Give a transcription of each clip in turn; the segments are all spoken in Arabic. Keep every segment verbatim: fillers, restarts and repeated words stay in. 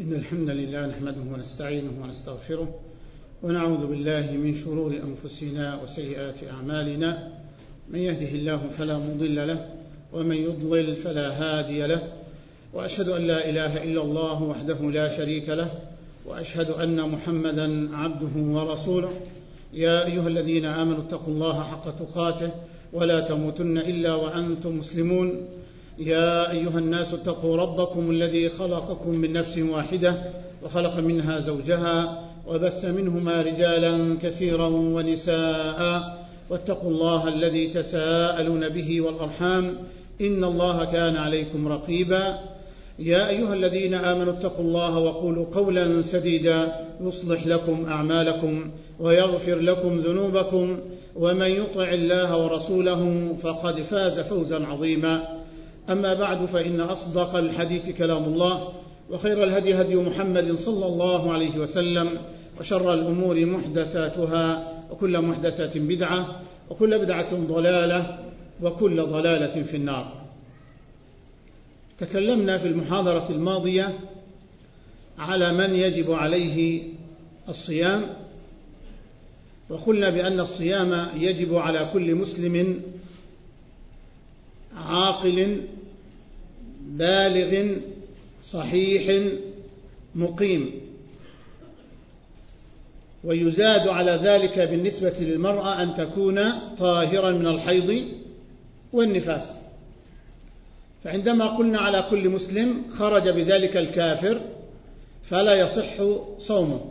إن الحمد لله نحمده ونستعينه ونستغفره ونعوذ بالله من شرور أنفسنا وسيئات أعمالنا. من يهده الله فلا مضل له ومن يضلل فلا هادي له، وأشهد أن لا إله إلا الله وحده لا شريك له، وأشهد أن محمدا عبده ورسوله. يا أيها الذين آمنوا اتقوا الله حق تقاته ولا تموتن إلا وأنتم مسلمون. يا أيها الناس اتقوا ربكم الذي خلقكم من نفس واحدة وخلق منها زوجها وبث منهما رجالا كثيرا ونساء، واتقوا الله الذي تساءلون به والأرحام إن الله كان عليكم رقيبا. يا أيها الذين آمنوا اتقوا الله وقولوا قولا سديدا يصلح لكم أعمالكم ويغفر لكم ذنوبكم، ومن يطع الله ورسوله فقد فاز فوزا عظيما. أما بعد، فإن أصدق الحديث كلام الله، وخير الهدي هدي محمد صلى الله عليه وسلم، وشر الأمور محدثاتها، وكل محدثة بدعة، وكل بدعة ضلالة، وكل ضلالة في النار. تكلمنا في المحاضرة الماضية على من يجب عليه الصيام، وقلنا بأن الصيام يجب على كل مسلم عاقل بالغ صحيح مقيم، ويزاد على ذلك بالنسبة للمرأة أن تكون طاهرا من الحيض والنفاس. فعندما قلنا على كل مسلم خرج بذلك الكافر فلا يصح صومه،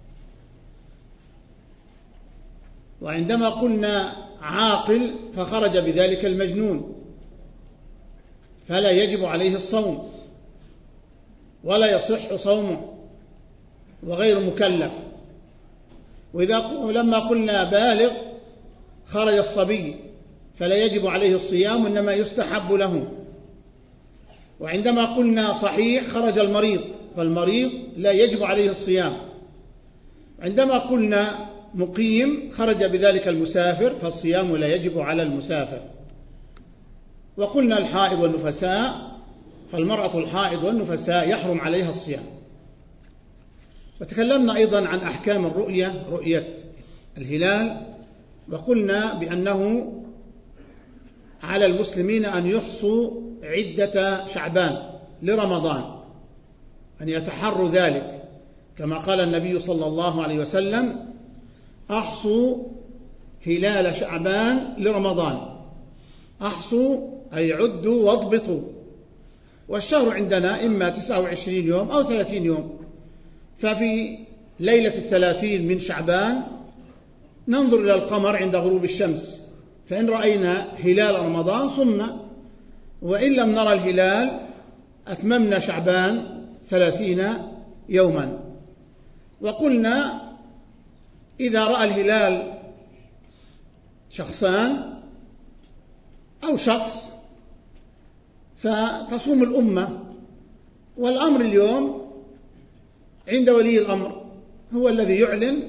وعندما قلنا عاقل فخرج بذلك المجنون فلا يجب عليه الصوم ولا يصح صومه وغير مكلف. وإذا لما قلنا بالغ خرج الصبي فلا يجب عليه الصيام وإنما يستحب له. وعندما قلنا صحيح خرج المريض فالمريض لا يجب عليه الصيام. عندما قلنا مقيم خرج بذلك المسافر فالصيام لا يجب على المسافر. وقلنا الحائض والنفساء، فالمرأة الحائض والنفساء يحرم عليها الصيام. وتكلمنا أيضا عن أحكام الرؤية، رؤية الهلال، وقلنا بأنه على المسلمين أن يحصوا عدة شعبان لرمضان، أن يتحروا ذلك كما قال النبي صلى الله عليه وسلم: أحصوا هلال شعبان لرمضان. أحصوا أي عدوا واضبطوا. والشهر عندنا إما تسعة وعشرين يوم أو ثلاثين يوم، ففي ليلة الثلاثين من شعبان ننظر إلى القمر عند غروب الشمس، فإن رأينا هلال رمضان صمنا، وإن لم نرى الهلال أتممنا شعبان ثلاثين يوما. وقلنا إذا رأى الهلال شخصان أو شخص فتصوم الأمة. والأمر اليوم عند ولي الأمر، هو الذي يعلن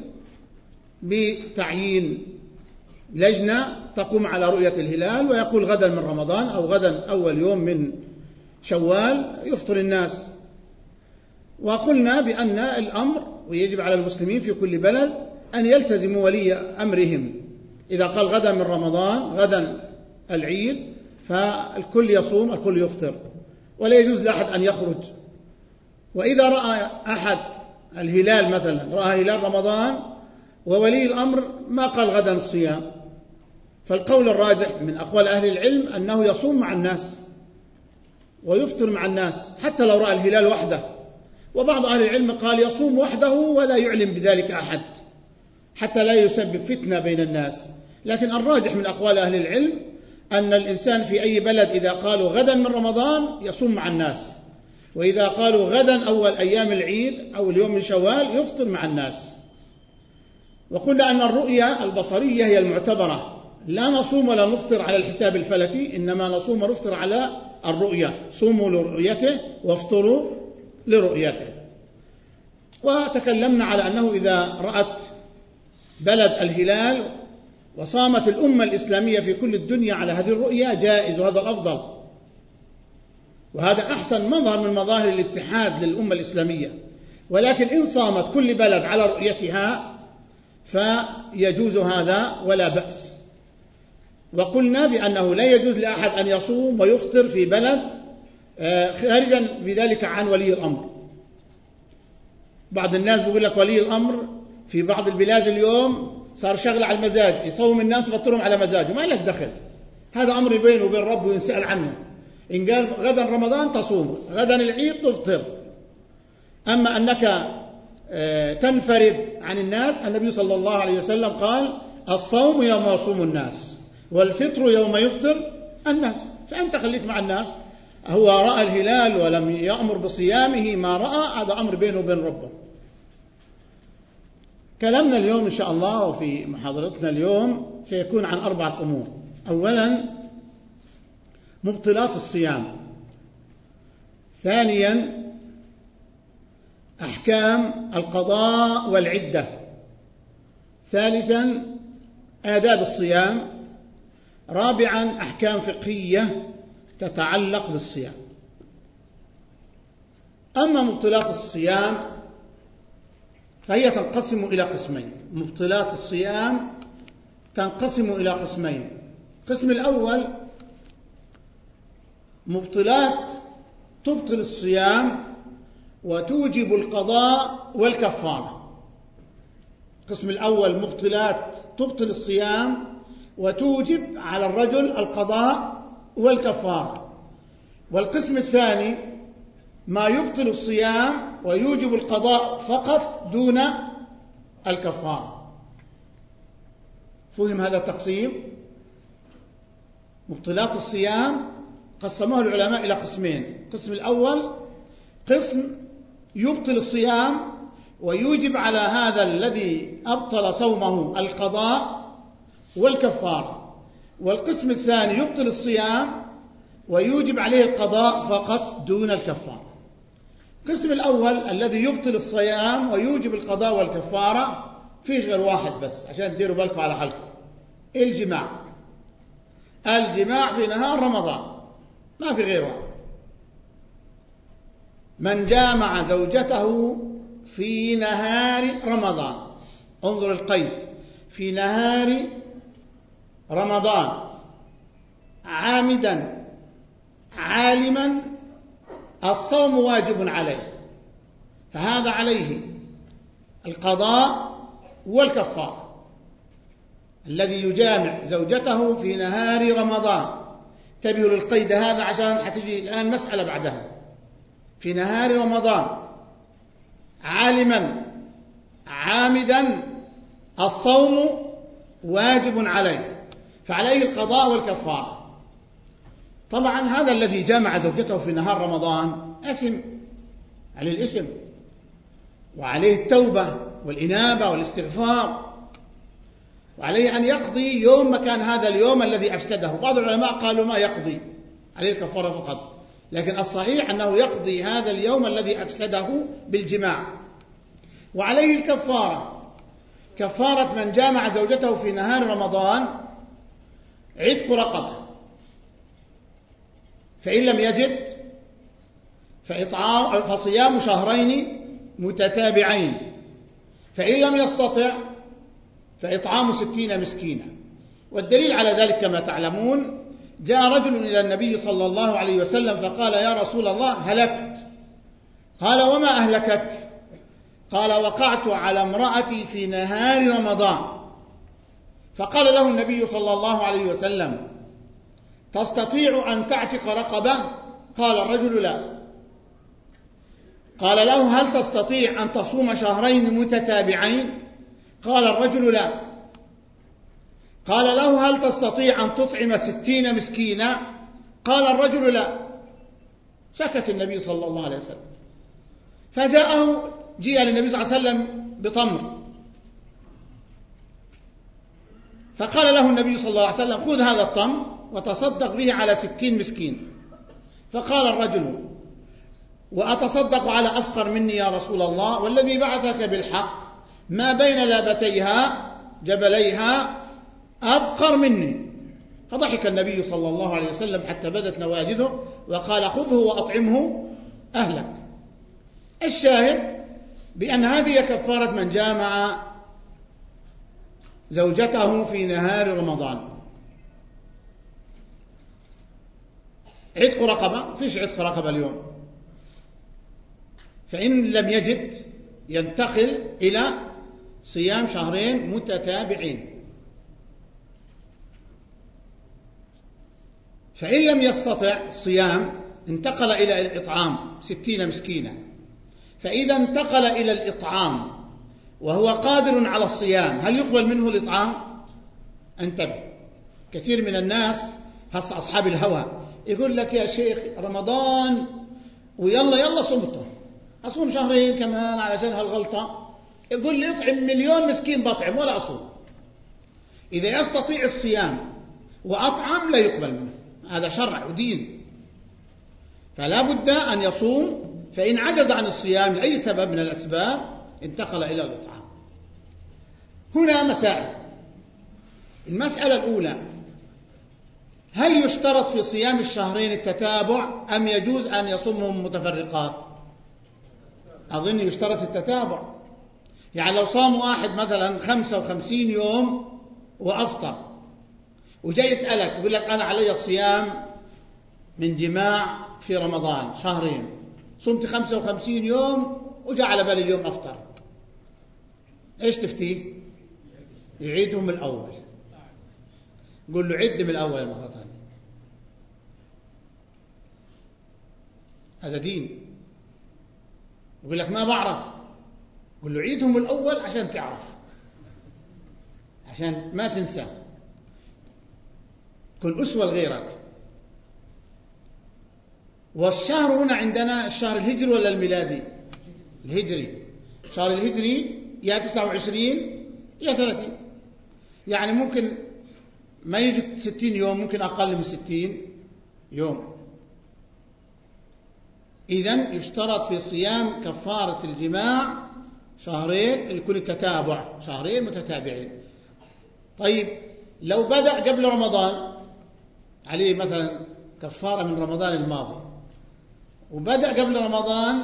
بتعيين لجنة تقوم على رؤية الهلال ويقول غدا من رمضان أو غدا أول يوم من شوال يفطر الناس. وقلنا بأن الأمر ويجب على المسلمين في كل بلد أن يلتزموا ولي أمرهم. إذا قال غدا من رمضان، غدا العيد، فالكل يصوم الكل يفطر، ولا يجوز لأحد أن يخرج. وإذا رأى أحد الهلال مثلا، رأى هلال رمضان وولي الأمر ما قال غدا الصيام، فالقول الراجح من أقوال أهل العلم أنه يصوم مع الناس ويفطر مع الناس حتى لو رأى الهلال وحده. وبعض أهل العلم قال يصوم وحده ولا يعلم بذلك أحد حتى لا يسبب فتنة بين الناس. لكن الراجح من أقوال أهل العلم أن الإنسان في أي بلد إذا قالوا غدا من رمضان يصوم مع الناس، وإذا قالوا غدا أول أيام العيد أو اليوم من شوال يفطر مع الناس. وقلنا أن الرؤية البصرية هي المعتبرة، لا نصوم ولا نفطر على الحساب الفلكي، إنما نصوم ونفطر على الرؤية. صوموا لرؤيته وافطروا لرؤيته. وتكلمنا على أنه إذا رأت بلد الهلال وصامت الأمة الإسلامية في كل الدنيا على هذه الرؤية جائز، وهذا الأفضل. وهذا أحسن مظهر من مظاهر الاتحاد للأمة الإسلامية، ولكن إن صامت كل بلد على رؤيتها فيجوز هذا ولا بأس. وقلنا بأنه لا يجوز لأحد أن يصوم ويفطر في بلد خارجا بذلك عن ولي الأمر. بعض الناس بيقول لك ولي الأمر في بعض البلاد اليوم صار شغل على المزاج، يصوم الناس ويفطرهم على مزاجه، ما لك دخل، هذا أمر بينه وبين ربه وينسأل عنه. إن قال غدا رمضان تصوم، غدا العيد تفطر. أما أنك تنفرد عن الناس، النبي صلى الله عليه وسلم قال الصوم يوم يصوم الناس والفطر يوم يفطر الناس، فأنت خليك مع الناس. هو رأى الهلال ولم يأمر بصيامه ما رأى، هذا أمر بينه وبين ربه. كلامنا اليوم إن شاء الله وفي محاضرتنا اليوم سيكون عن أربعة أمور. أولا مبطلات الصيام، ثانيا أحكام القضاء والعدة، ثالثا آداب الصيام، رابعا أحكام فقهية تتعلق بالصيام. أما مبطلات الصيام فهي تنقسم إلى قسمين. مبطلات الصيام تنقسم إلى قسمين. القسم الأول مبطلات تبطل الصيام وتوجب القضاء والكفارة. القسم الأول مبطلات تبطل الصيام وتوجب على الرجل القضاء والكفارة. والقسم الثاني ما يبطل الصيام ويوجب القضاء فقط دون الكفارة. فهم هذا التقسيم؟ مبطلات الصيام قسموه العلماء إلى قسمين. القسم الأول قسم يبطل الصيام ويوجب على هذا الذي أبطل صومه القضاء والكفارة. والقسم الثاني يبطل الصيام ويوجب عليه القضاء فقط دون الكفارة. القسم الأول الذي يبطل الصيام ويوجب القضاء والكفارة فيش غير واحد بس عشان تديروا بالكم على حالكم: الجماع. الجماع في نهار رمضان، ما في غيره. من جامع زوجته في نهار رمضان، انظر القيد، في نهار رمضان عامدا عالما الصوم واجب عليه، فهذا عليه القضاء والكفارة. الذي يجامع زوجته في نهار رمضان، انتبهوا للقيد هذا عشان حتجي الآن مسألة بعدها. في نهار رمضان عالما عامدا الصوم واجب عليه، فعليه القضاء والكفارة. طبعا هذا الذي جامع زوجته في نهار رمضان أثم، عليه الإثم وعليه التوبة والإنابة والاستغفار، وعليه أن يقضي يوم مكان هذا اليوم الذي أفسده. بعض العلماء قالوا ما يقضي، عليه الكفارة فقط، لكن الصحيح أنه يقضي هذا اليوم الذي أفسده بالجماع، وعليه الكفارة. كفارة من جامع زوجته في نهار رمضان عتق رقبة، فإن لم يجد فإطعام فصيام شهرين متتابعين، فإن لم يستطع فإطعام ستين مسكينا. والدليل على ذلك كما تعلمون، جاء رجل إلى النبي صلى الله عليه وسلم فقال: يا رسول الله هلكت. قال: وما أهلكك؟ قال: وقعت على امرأتي في نهار رمضان. فقال له النبي صلى الله عليه وسلم: تستطيع أن تعتق رقبة؟ قال الرجل: لا. قال له: هل تستطيع أن تصوم شهرين متتابعين؟ قال الرجل: لا. قال له: هل تستطيع أن تطعم ستين مسكينا؟ قال الرجل: لا. سكت النبي صلى الله عليه وسلم، فجاءه جاء للنبي صلى الله عليه وسلم بتمر، فقال له النبي صلى الله عليه وسلم: خذ هذا التمر وتصدق به على ستين مسكين. فقال الرجل: وأتصدق على أفقر مني يا رسول الله؟ والذي بعثك بالحق ما بين لابتيها جبليها أفقر مني. فضحك النبي صلى الله عليه وسلم حتى بدت نواجذه وقال: خذه وأطعمه أهلك. الشاهد بأن هذه كفارة من جامع زوجته في نهار رمضان. عتق رقبة، فيش عتق رقبة اليوم، فإن لم يجد ينتقل إلى صيام شهرين متتابعين. فإن لم يستطع الصيام انتقل إلى الإطعام ستين مسكينا. فإذا انتقل إلى الإطعام وهو قادر على الصيام، هل يقبل منه الإطعام؟ انتبه، كثير من الناس خاصة أصحاب الهوى يقول لك يا شيخ رمضان ويلا يلا صمته، أصوم شهرين كمان علشان هالغلطة، يقول لي اطعم مليون مسكين بطعم ولا أصوم. إذا يستطيع الصيام وأطعم لا يقبل منه، هذا شرع ودين، فلا بد أن يصوم. فإن عجز عن الصيام لأي سبب من الأسباب انتقل إلى الإطعام. هنا مسائل. المسألة الأولى: هل يشترط في صيام الشهرين التتابع أم يجوز أن يصومهم متفرقات؟ أظن يشترط التتابع. يعني لو صام واحد مثلا خمسة وخمسين يوم وأفطر وجاي يسألك يقول لك أنا علي الصيام من جماع في رمضان شهرين، صمت خمسة وخمسين يوم وجاء على بالي اليوم أفطر، إيش تفتيه؟ يعيدهم من الأول. قل له عد من الأول مرة ثانية، هذا دين. يقول لك ما بعرف، قل له عيدهم من الأول عشان تعرف، عشان ما تنسى، كن أسوة لغيرك. والشهر هنا عندنا الشهر الهجري ولا الميلادي؟ الهجري. الشهر الهجري يا تسعة وعشرين يا ثلاثين، يعني ممكن ما يجي ستين يوم، ممكن أقل من ستين يوم. إذن يشترط في صيام كفارة الجماع شهرين، يكون التتابع شهرين متتابعين. طيب لو بدأ قبل رمضان عليه مثلا كفارة من رمضان الماضي، وبدأ قبل رمضان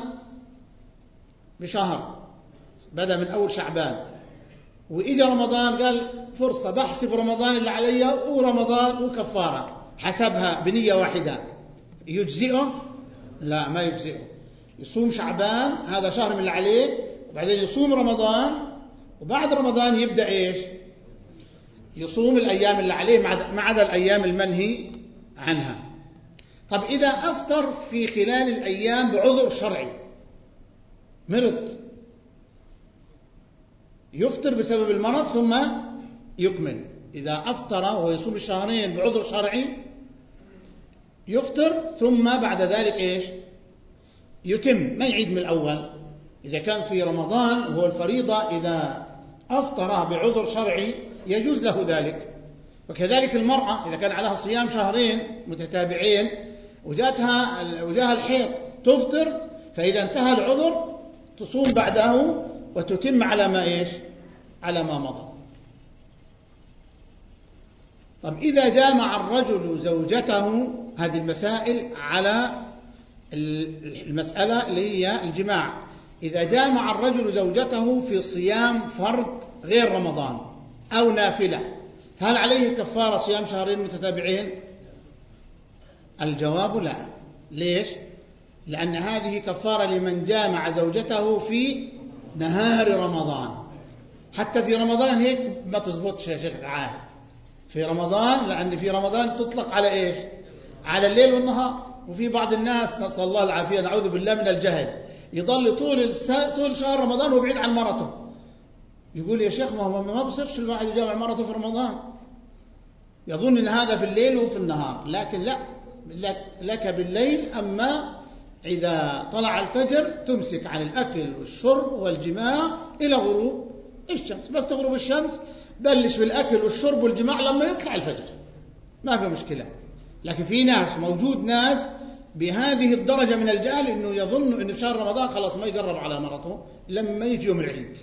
بشهر، بدأ من أول شعبان، وإجا رمضان قال فرصة بحسب رمضان اللي علي ورمضان وكفارة، حسبها بنية واحدة، يجزئه؟ لا، ما يجزئه. يصوم شعبان هذا شهر من اللي عليه، وبعدين يصوم رمضان، وبعد رمضان يبدأ إيش؟ يصوم الأيام اللي عليه ما عدا الأيام المنهي عنها. طب إذا أفطر في خلال الأيام بعذر شرعي، مرض، يفطر بسبب المرض ثم يكمل. إذا أفطر وهو يصوم الشهرين بعذر شرعي يفطر ثم بعد ذلك إيش؟ يتم، ما يعيد من الأول. إذا كان في رمضان وهو الفريضة إذا أفطر بعذر شرعي يجوز له ذلك. وكذلك المرأة إذا كان عليها صيام شهرين متتابعين وجاتها وجاها الحيض تفطر، فإذا انتهى العذر تصوم بعده وتتم على ما إيش؟ على ما مضى. طب إذا جامع الرجل زوجته، هذه المسائل على المسألة اللي هي الجماع. إذا جامع الرجل زوجته في صيام فرض غير رمضان أو نافلة، هل عليه كفارة صيام شهرين متتابعين؟ الجواب لا. ليش؟ لأن هذه كفارة لمن جامع زوجته في نهار رمضان. حتى في رمضان هيك ما تزبطش يا شيخ عاهد، في رمضان، لأن في رمضان تطلق على إيش؟ على الليل والنهار. وفي بعض الناس نسأل الله العافية نعوذ بالله من الجهل يضل طول طول شهر رمضان وبعيد عن مرته، يقول يا شيخ ما هو ما بصيرش الواحد يجامع مرته في رمضان، يظن ان هذا في الليل وفي النهار. لكن لا، لك بالليل، اما اذا طلع الفجر تمسك عن الاكل والشرب والجماع الى غروب الشمس. بس تغرب الشمس بلش بالاكل والشرب والجماع لما يطلع الفجر، ما في مشكله. لكن في ناس، موجود ناس بهذه الدرجة من الجهل انه يظن ان شهر رمضان خلاص ما يقرب على مرته لما يجي يوم العيد.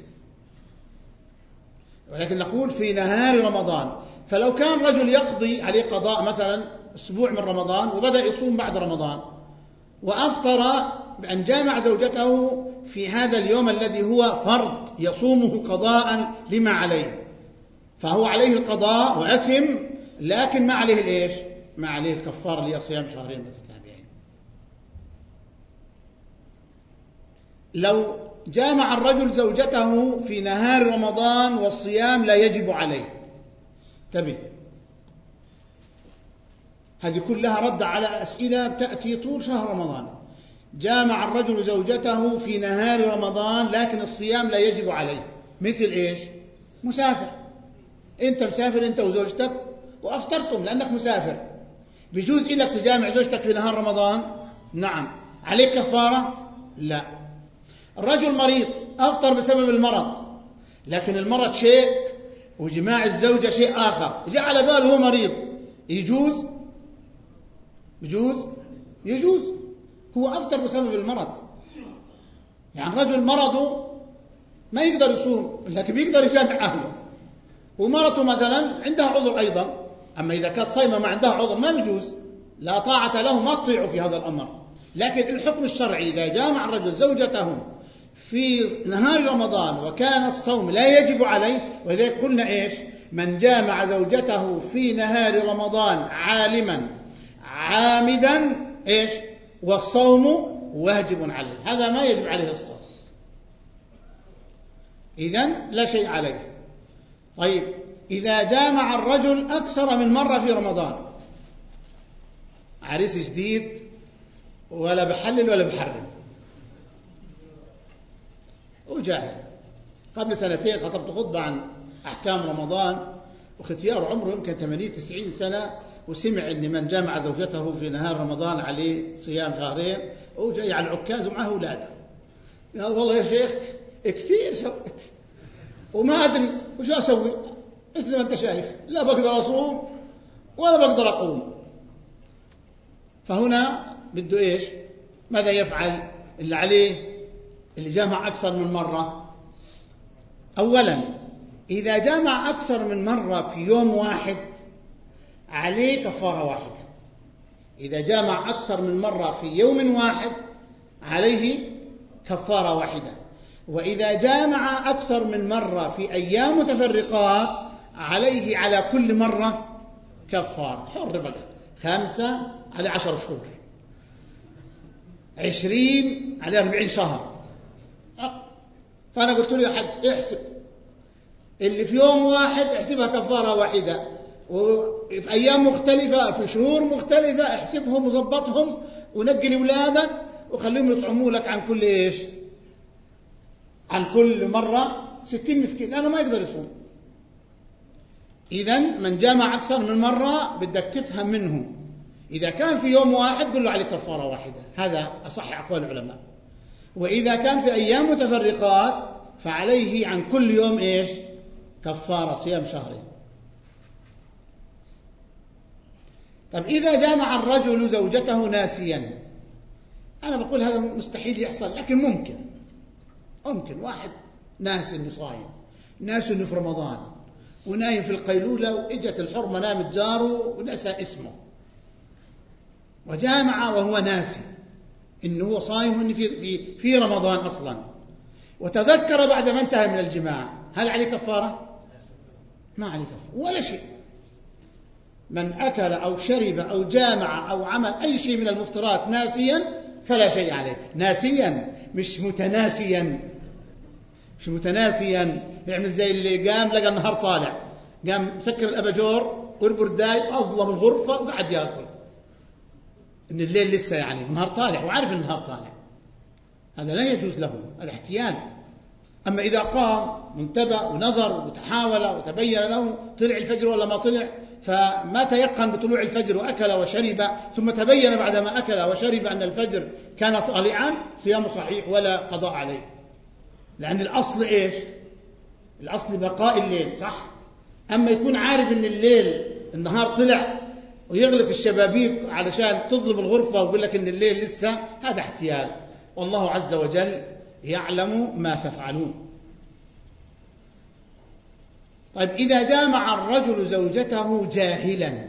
ولكن نقول في نهار رمضان. فلو كان رجل يقضي عليه قضاء مثلا اسبوع من رمضان وبدأ يصوم بعد رمضان وافطر بان جامع زوجته في هذا اليوم الذي هو فرض يصومه قضاء لما عليه، فهو عليه القضاء وأثم، لكن ما عليه الإيش؟ ما عليه الكفارة اللي هي صيام شهرين متتابعين. لو جامع الرجل زوجته في نهار رمضان والصيام لا يجب عليه، انتبه، هذه كلها رد على أسئلة تأتي طول شهر رمضان. جامع الرجل زوجته في نهار رمضان لكن الصيام لا يجب عليه، مثل إيش؟ مسافر، أنت مسافر أنت وزوجتك وأفطرتم لأنك مسافر، بيجوز لك تجامع زوجتك في نهار رمضان؟ نعم. عليك كفارة؟ لا. الرجل مريض أفطر بسبب المرض، لكن المرض شيء وجماع الزوجة شيء آخر، جاء على باله هو مريض، يجوز؟ يجوز؟ يجوز، هو أفطر بسبب المرض. يعني رجل مرضه ما يقدر يصوم لكن بيقدر يجامع أهله، ومرته مثلا عندها عذر أيضا، أما إذا كانت صايمة ما عندها عذر ما بيجوز، لا طاعة له، ما تطيعوا في هذا الأمر. لكن الحكم الشرعي إذا جامع الرجل زوجته في نهار رمضان وكان الصوم لا يجب عليه، وذلك قلنا إيش؟ من جامع زوجته في نهار رمضان عالما عامدا إيش؟ والصوم واجب عليه، هذا ما يجب عليه الصوم، إذن لا شيء عليه. طيب إذا جامع الرجل أكثر من مرة في رمضان، عريس جديد ولا بحلل ولا بحرم وجاهل، قبل سنتين خطبت خطبة عن أحكام رمضان وختيار عمره يمكن ثمانين تسعين سنة، وسمع أن من جامع زوجته في نهار رمضان عليه صيام شهرين، وجاي على العكاز ومعه أولاده، قال والله يا شيخ كثير سويت وما أدري وش أسوي، مثل ما أنت شايف لا بقدر أصوم ولا بقدر أقوم. فهنا بده إيش؟ ماذا يفعل اللي عليه اللي جامع أكثر من مرة؟ أولا إذا جامع أكثر من مرة في يوم واحد عليه كفارة واحدة، إذا جامع أكثر من مرة في يوم واحد عليه كفارة واحدة، وإذا جامع أكثر من مرة في أيام متفرقات عليه على كل مرة كفارة، حر بقى، خمسة على عشر شهور، عشرين على أربعين شهر. فأنا قلت له يا حج احسب اللي في يوم واحد احسبها كفارة واحدة، وفي أيام مختلفة في شهور مختلفة احسبهم وظبطهم ونقل أولادك وخليهم يطعموا لك عن كل إيش؟ عن كل مرة ستين مسكين، لأنه ما يقدر يصوم. إذن من جامع أكثر من مرة بدك تفهم منه، إذا كان في يوم واحد قل له عليه كفارة واحدة، هذا أصح أقوال العلماء. وإذا كان في أيام متفرقات فعليه عن كل يوم إيش؟ كفارة صيام شهرين. طيب إذا جامع الرجل زوجته ناسيا، أنا بقول هذا مستحيل يحصل، لكن ممكن ممكن واحد ناس إنه صايم، ناس إنه في رمضان ونايم في القيلولة وإجت الحرمة نامت جاره ونسى اسمه وجامع وهو ناسي إنه هو صايم وإنه في, في, في رمضان أصلا، وتذكر بعد ما انتهى من الجماع، هل عليه كفارة؟ ما عليه كفارة ولا شيء. من أكل أو شرب أو جامع أو عمل أي شيء من المفطرات ناسيا فلا شيء عليه، ناسيا مش متناسيا، مش متناسيا يعمل زي اللي قام لقى النهار طالع، قام مسكر الأباجور والبرداي أظلم الغرفة وقعد يأكل، إن الليل لسه يعني النهار طالع وعارف النهار طالع، هذا لا يجوز له، هذا احتيال. أما إذا قام وانتبه ونظر وتحاول وتبين له طلع الفجر ولا ما طلع، فما تيقن بطلوع الفجر وأكل وشرب ثم تبين بعدما أكل وشرب أن الفجر كان طالعا، صيامه صحيح ولا قضاء عليه، لأن الأصل إيش؟ الأصل بقاء الليل، صح؟ أما يكون عارف أن الليل النهار طلع ويغلق الشبابيك علشان تظلم الغرفة ويقول لك أن الليل لسه، هذا احتيال، والله عز وجل يعلم ما تفعلون. طيب إذا جامع الرجل زوجته جاهلا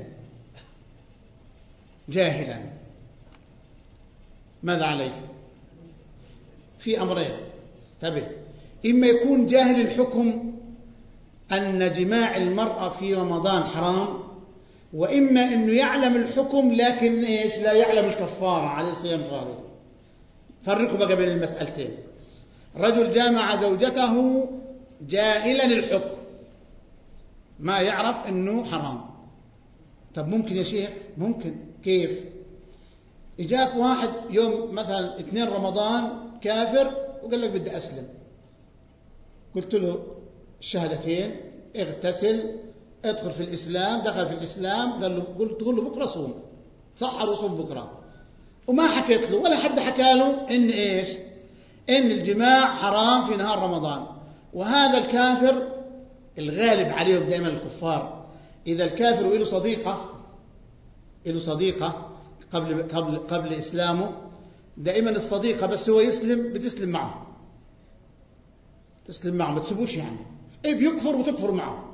جاهلا ماذا عليه؟ في أمرين، تبه، إما يكون جاهل الحكم أن جماع المرأة في رمضان حرام، وإما أنه يعلم الحكم لكن إيش لا يعلم الكفارة عليه صيام شهرين. فرقوا بقى بين المسألتين. رجل جامع زوجته جاهلا الحكم، ما يعرف أنه حرام. طب ممكن يا شيخ؟ ممكن. كيف؟ إجاك واحد يوم مثلا اثنين رمضان كافر وقال لك بدي أسلم، قلت له الشهادتين، اغتسل، ادخل في الإسلام. دخل في الإسلام، قال له قلت تقول له بكرة صوم، صحر وصوم بكرة، وما حكيت له ولا حد حكى له إن إيش؟ إن الجماع حرام في نهار رمضان. وهذا الكافر الغالب عليهم دائما الكفار، إذا الكافر وله صديقة له صديقة قبل قبل قبل إسلامه، دائما الصديقة بس هو يسلم بتسلم معه، تسلم معه ما تسيبوش يعني، إيه بيكفر وتكفر معه.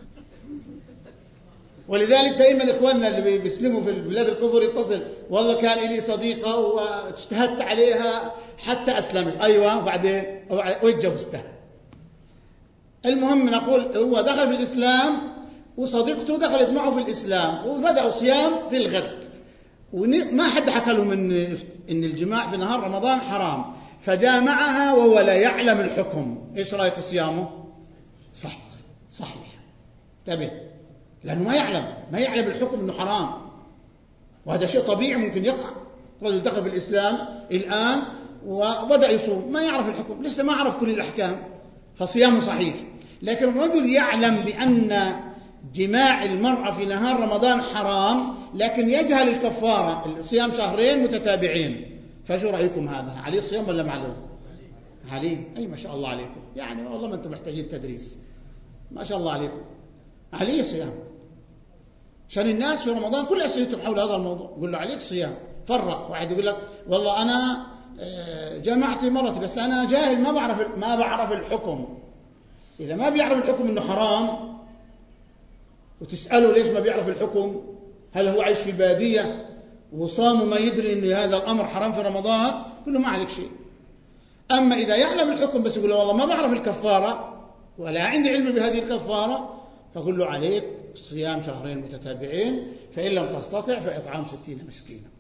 ولذلك دائما إخواننا اللي بيسلموا في بلاد الكفر يتصل، والله كان لي صديقة واجتهدت عليها حتى أسلمت، أيوة وبعدين واتجوزتها. المهم نقول هو دخل في الإسلام وصديقته دخلت معه في الإسلام وبدأوا صيام في الغد، وما حد حكى لهم إن إن الجماع في نهار رمضان حرام، فجامعها وهو لا يعلم الحكم. إيش رأيك في صيامه؟ صح صحيح، انتبه، لأنه ما يعلم ما يعلم الحكم إنه حرام، وهذا شيء طبيعي ممكن يقع. رجل دخل في الإسلام الآن وبدأ يصوم، ما يعرف الحكم، لسه ما عرف كل الأحكام، فصيامه صحيح. لكن الرجل يعلم بأن جماع المرأة في نهار رمضان حرام، لكن يجهل الكفارة، صيام شهرين متتابعين، فشو رأيكم هذا؟ عليه صيام ولا معلوم؟ عليه. أي ما شاء الله عليكم، يعني والله ما أنتم محتاجين تدريس، ما شاء الله عليكم، عليه صيام. عشان الناس في رمضان كل أسئلتهم حول هذا الموضوع، يقول له عليك صيام. فرق، واحد يقول لك والله أنا جمعت مرتي بس أنا جاهل ما بعرف ما بعرف الحكم. إذا ما بيعرف الحكم إنه حرام وتسأله ليش ما بيعرف الحكم، هل هو عايش في بادية وصام وما يدري إن هذا الأمر حرام في رمضان، يقول له ما عليك شيء. أما إذا يعلم الحكم بس يقول له والله ما بعرف الكفارة ولا عندي علم بهذه الكفارة، فقل له عليك صيام شهرين متتابعين، فإن لم تستطع فإطعام ستين مسكينا.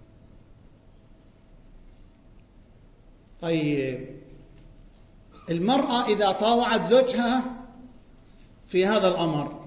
طيب المرأة إذا طاوعت زوجها في هذا الأمر،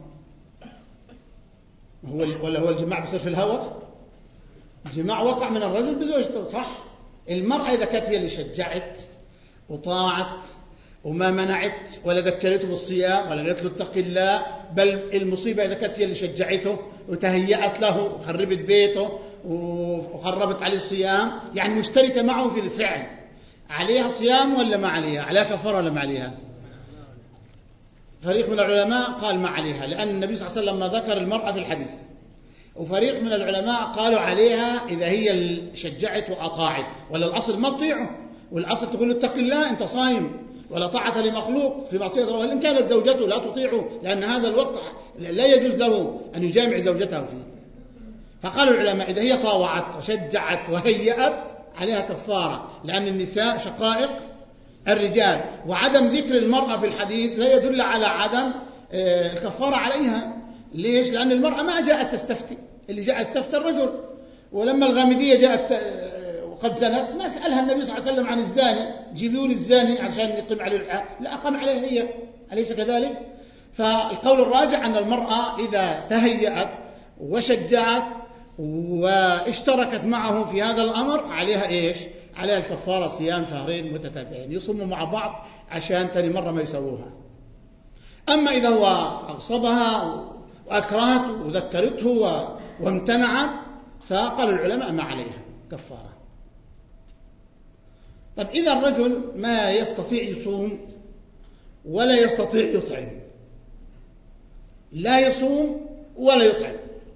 هو ولا هو الجماع بيصير في الهوى؟ الجماع وقع من الرجل بزوجته، صح؟ المرأة إذا كانت هي اللي شجعت وطاعت وما منعت ولا ذكرته بالصيام ولا قالت له اتق الله، بل المصيبة إذا كانت هي اللي شجعته وتهيأت له وخربت بيته وخربت عليه الصيام، يعني مشتركة معه في الفعل، عليها صيام ولا ما عليها؟ عليها كفارة ولا ما عليها؟ فريق من العلماء قال ما عليها، لأن النبي صلى الله عليه وسلم ما ذكر المرأة في الحديث، وفريق من العلماء قالوا عليها إذا هي اللي شجعت وأطاعت، ولا الأصل ما تطيعه، والأصل تقول له اتق الله أنت صايم، ولا طاعة لمخلوق في معصية الله، وإن كانت زوجته لا تطيعه، لأن هذا الوقت لا يجوز له أن يجامع زوجته فيه. فقالوا العلماء إذا هي طاوعت وشجعت وهيأت عليها كفارة، لأن النساء شقائق الرجال، وعدم ذكر المرأة في الحديث لا يدل على عدم الكفارة عليها. ليش؟ لأن المرأة ما جاءت تستفتي، اللي جاء استفتى الرجل، ولما الغامدية جاءت وقد زنت ما سألها النبي صلى الله عليه وسلم عن الزاني، جيبوا لي الزاني عشان يقيم عليه الحد، لا أقام عليها هي، أليس كذلك؟ فالقول الراجع أن المرأة إذا تهيأت وشجعت واشتركت معه في هذا الأمر عليها إيش؟ عليها الكفارة صيام شهرين متتابعين، يصوموا مع بعض عشان تاني مرة ما يسووها. أما إذا هو أغصبها وأكرهته وذكرته وامتنعت، فقال العلماء ما عليها كفارة. طب إذا الرجل ما يستطيع يصوم ولا يستطيع يطعم، لا يصوم ولا يطعم،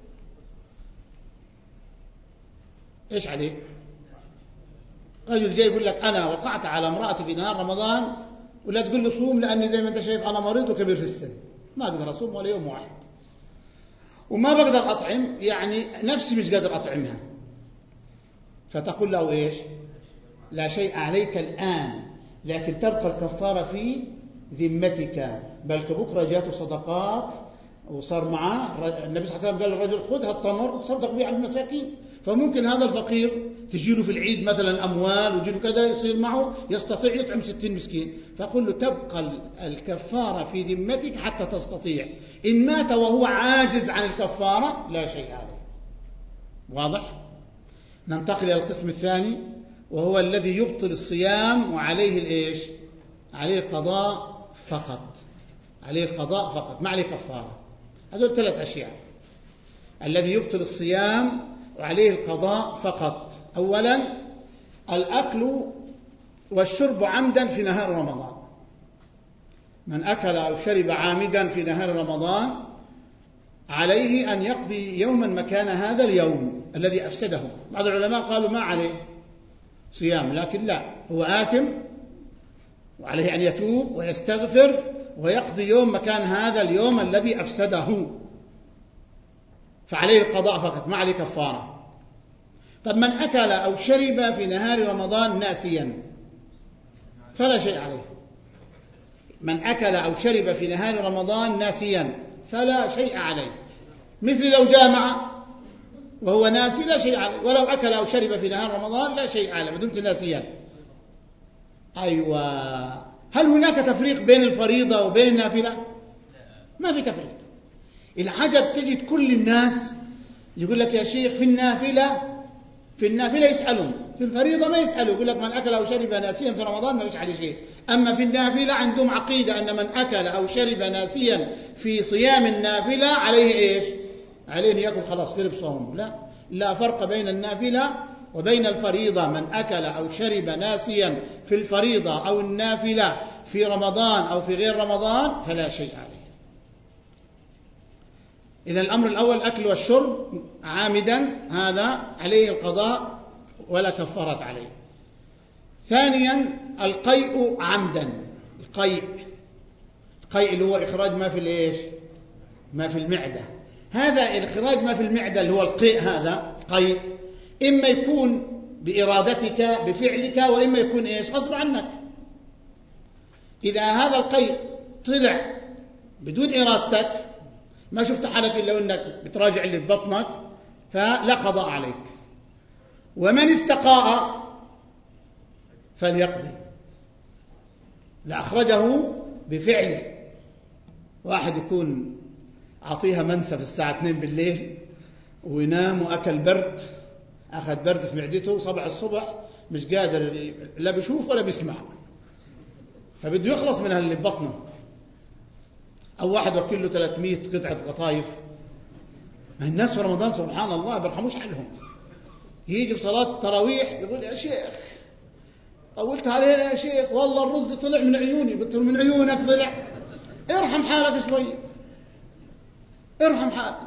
إيش عليه؟ رجل جاي يقول لك أنا وقعت على امرأتي في نهار رمضان، ولا تقول له صوم لأني زي ما أنت شايف أنا مريض وكبير في السن، ما أقدر أصوم ولا يوم واحد، وما بقدر أطعم، يعني نفسي مش قادر أطعمها، فتقول له إيش؟ لا شيء عليك الآن لكن تبقى الكفارة في ذمتك. بل بكرة جاته صدقات وصار معاه النبي صلى الله عليه وسلم قال للرجل خذ هالتمر تصدق به على المساكين. فممكن هذا الفقير تجيله في العيد مثلا أموال ويجيله كذا، يصير معه يستطيع يطعم ستين مسكين، فقل له تبقى الكفارة في ذمتك حتى تستطيع. إن مات وهو عاجز عن الكفارة لا شيء عليه. واضح؟ ننتقل إلى القسم الثاني، وهو الذي يبطل الصيام وعليه الإيش؟ عليه القضاء فقط. عليه القضاء فقط ما عليه كفارة. هذول ثلاث أشياء. الذي يبطل الصيام وعليه القضاء فقط: أولا الأكل والشرب عمدا في نهار رمضان. من أكل أو شرب عامدا في نهار رمضان عليه أن يقضي يوما مكان هذا اليوم الذي أفسده. بعض العلماء قالوا ما عليه صيام، لكن لا، هو آثم وعليه أن يتوب ويستغفر ويقضي يوم مكان هذا اليوم الذي أفسده، فعليه القضاء فقط ما عليه كفارة. طب من أكل أو شرب في نهار رمضان ناسيا فلا شيء عليه. من أكل أو شرب في نهار رمضان ناسيا فلا شيء عليه. مثل لو جامع وهو ناسي لا شيء عليه، ولو أكل أو شرب في نهار رمضان لا شيء عليه ما دمت ناسيا. أيوة. هل هناك تفريق بين الفريضة وبين النافلة؟ ما في تفريق. العجب تجد كل الناس يقول لك يا شيخ في النافلة في النافلة يسألون، في الفريضة ما يسألوا، يقول لك من أكل أو شرب ناسيا في رمضان ما فيش عليه شيء. أما في النافلة عندهم عقيدة أن من أكل أو شرب ناسيا في صيام النافلة عليه إيش؟ عليه أن يأكل خلاص قرب صوم. لا، لا فرق بين النافلة وبين الفريضة. من أكل أو شرب ناسيا في الفريضة أو النافلة في رمضان أو في غير رمضان فلا شيء عليه. إذا الأمر الأول الأكل والشرب عامدا هذا عليه القضاء ولا كفارة عليه. ثانيا القيء عمدا. القيء القيء اللي هو إخراج ما في الإيش؟ ما في المعدة. هذا الإخراج ما في المعدة اللي هو القيء، هذا قيء إما يكون بإرادتك بفعلك وإما يكون إيش؟ غصب عنك. إذا هذا القيء طلع بدون إرادتك ما شفت حالك إلا أنك بتراجع اللي في بطنك فلا قضاء عليك. ومن استقاء فليقضي. لا أخرجه بفعله. واحد يكون عطيها منسى في الساعة اثنين بالليل وينام وأكل برد، أخذ برد في معدته صبح الصبح مش قادر لا بيشوف ولا بيسمع، فبده يخلص من اللي ببطنه. أو واحد وكل له ثلاثمائة قطعة قطايف. ما الناس في رمضان سبحان الله بيرحموش حالهم. يجي في صلاة التراويح يقول يا شيخ طولت علينا يا شيخ، والله الرز طلع من عيوني. قلت له من عيونك طلع؟ ارحم حالك شوي، ارحم حالك.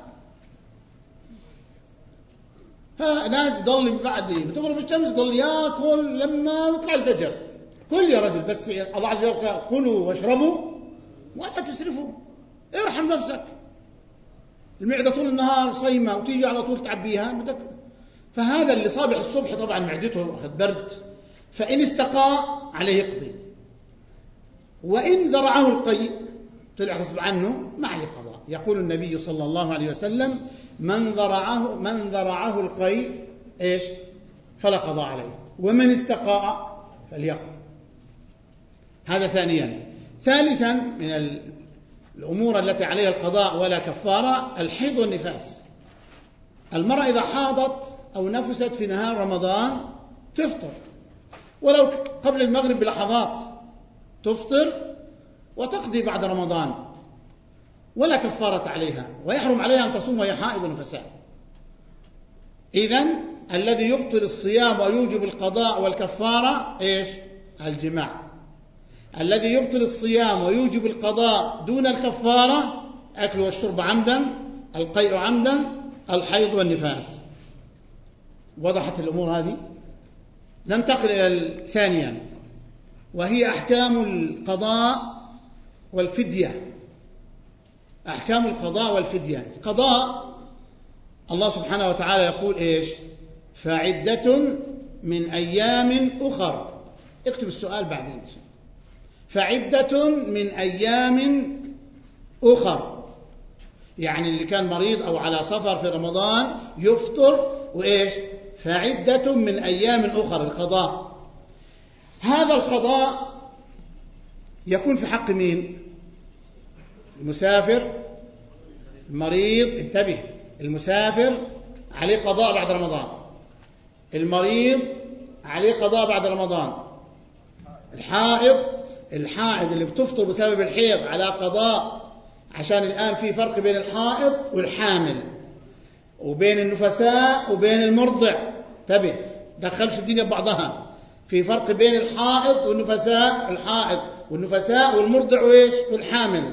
ها ناس ضل بعد بتغرب الشمس ضل ياكل لما يطلع الفجر. كل يا رجل، بس الله عز وجل كلوا واشربوا ولا تسرفوا، ارحم نفسك. المعدة طول النهار صيمة وتيجي على طول تعبيها. فهذا اللي صابح الصبح طبعا معدته أخذ برد، فإن استقاء عليه يقضي. وإن ذرعه القيء طلع غصب عنه ما عليه قضاء. يقول النبي صلى الله عليه وسلم من ذرعه من ذرعه القيء إيش؟ فلا قضاء عليه، ومن استقاء فليقضي. هذا ثانيا. ثالثا من الأمور التي عليها القضاء ولا كفارة الحيض والنفاس. المرأة إذا حاضت أو نفست في نهار رمضان تفطر ولو قبل المغرب بلحظات، تفطر وتقضي بعد رمضان ولا كفارة عليها، ويحرم عليها أن تصوم وهي حائض ونفساء. إذن الذي يبطل الصيام ويوجب القضاء والكفارة إيش؟ الجماع. الذي يبطل الصيام ويوجب القضاء دون الكفارة أكل والشرب عمدا، القيء عمدا، الحيض والنفاس. وضحت الأمور هذه؟ ننتقل إلى ثانيا وهي أحكام القضاء والفدية. أحكام القضاء والفدية. القضاء الله سبحانه وتعالى يقول إيش؟ فعدة من أيام أخر. اكتب السؤال بعدين. فعدة من أيام أخر. يعني اللي كان مريض أو على سفر في رمضان يفطر وإيش؟ فعدة من أيام أخر، القضاء. هذا القضاء يكون في حق مين؟ المسافر، المريض. انتبه، المسافر عليه قضاء بعد رمضان، المريض عليه قضاء بعد رمضان، الحائض الحائض اللي بتفطر بسبب الحيض على قضاء، عشان الآن في فرق بين الحائض والحامل وبين النفساء وبين المرضع. انتبه، دخلش الدنيا ببعضها. في فرق بين الحائض والنفساء، الحائض والنفساء والمرضع وإيش؟ والحامل.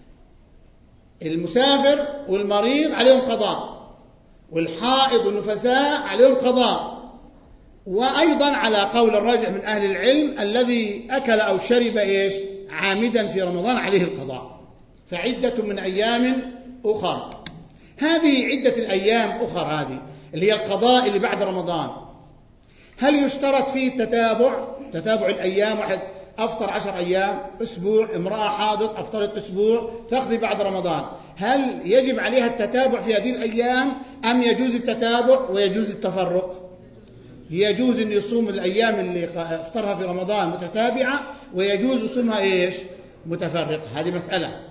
المسافر والمريض عليهم قضاء، والحائض والنفساء عليهم قضاء. وأيضا على قول الراجح من أهل العلم الذي أكل أو شرب إيش؟ عامدا في رمضان عليه القضاء. فعدة من أيام أخر. هذه عدة الأيام أخر، هذه اللي هي القضاء اللي بعد رمضان. هل يشترط فيه التتابع؟ تتابع الأيام، واحد أفطر عشر أيام، أسبوع، امرأة حاضت أفطرت أسبوع، تقضي بعد رمضان. هل يجب عليها التتابع في هذه الأيام أم يجوز التتابع ويجوز التفرق؟ يجوز أن يصوم الأيام اللي افطرها في رمضان متتابعة، ويجوز يصومها إيش؟ متفرقة. هذه مسألة.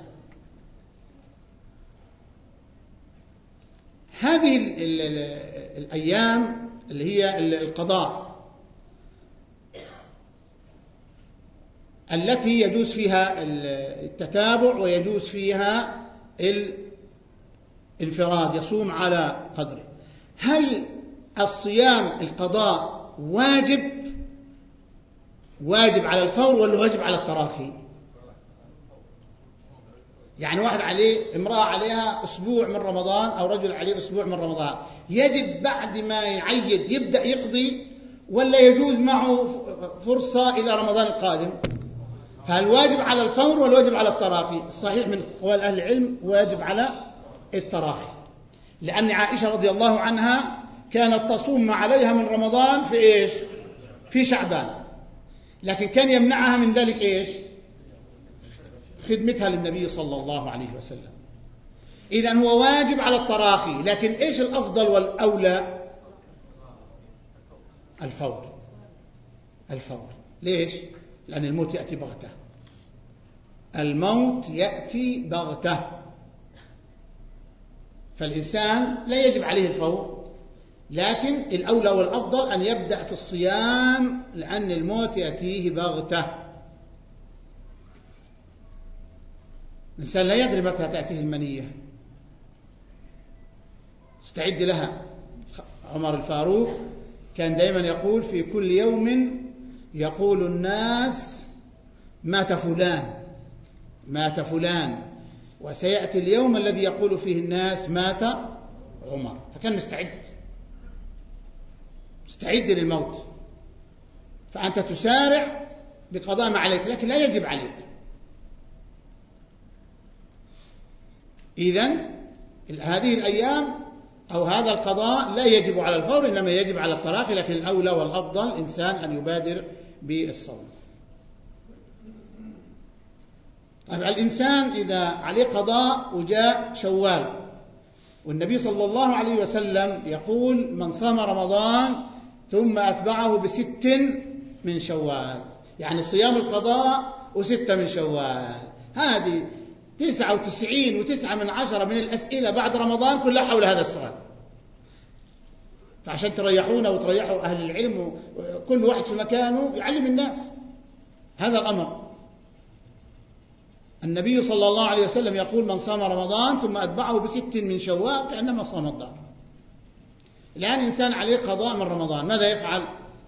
هذه ال ال ال الأيام اللي هي القضاء التي يجوز فيها التتابع ويجوز فيها الانفراد، يصوم على قدره. هل الصيام القضاء واجب واجب على الفور ولا واجب على التراخي؟ يعني واحد عليه، امرأة عليها أسبوع من رمضان أو رجل عليه أسبوع من رمضان، يجب بعد ما يعيد يبدأ يقضي ولا يجوز معه فرصة إلى رمضان القادم؟ فهل واجب على الفور ولا واجب على التراخي؟ الصحيح من قول أهل العلم واجب على التراخي، لأن عائشة رضي الله عنها كانت تصوم ما عليها من رمضان في إيش؟ في شعبان، لكن كان يمنعها من ذلك إيش؟ خدمتها للنبي صلى الله عليه وسلم. إذن هو واجب على التراخي، لكن إيش الأفضل والأولى؟ الفور. الفور. ليش؟ لأن الموت يأتي بغتة. الموت يأتي بغتة، فالإنسان لا يجب عليه الفور، لكن الأولى والأفضل أن يبدأ في الصيام لأن الموت يأتيه بغتة. الإنسان لا يدري متى تأتيه المنية، استعد لها. عمر الفاروق كان دائما يقول في كل يوم يقول الناس مات فلان مات فلان، وسيأتي اليوم الذي يقول فيه الناس مات عمر. فكان مستعد مستعد للموت. فأنت تسارع بقضاء ما عليك، لكن لا يجب عليك. إذن هذه الأيام أو هذا القضاء لا يجب على الفور، إنما يجب على التراخي، لكن الأولى والأفضل الإنسان أن يبادر بالصوم. طيب، الإنسان إذا عليه قضاء وجاء شوال، والنبي صلى الله عليه وسلم يقول من صام رمضان ثم أتبعه بست من شوال، يعني صيام القضاء وستة من شوال. هذه تسعة وتسعين وتسعة من عشرة من الأسئلة بعد رمضان كلها حول هذا السؤال. فعشان تريحونا وتريحوا أهل العلم وكل واحد في مكانه يعلم الناس هذا الأمر. النبي صلى الله عليه وسلم يقول من صام رمضان ثم أتبعه بست من شوال كأنما صام الدهر. الآن إنسان عليه قضاء من رمضان، ماذا يفعل؟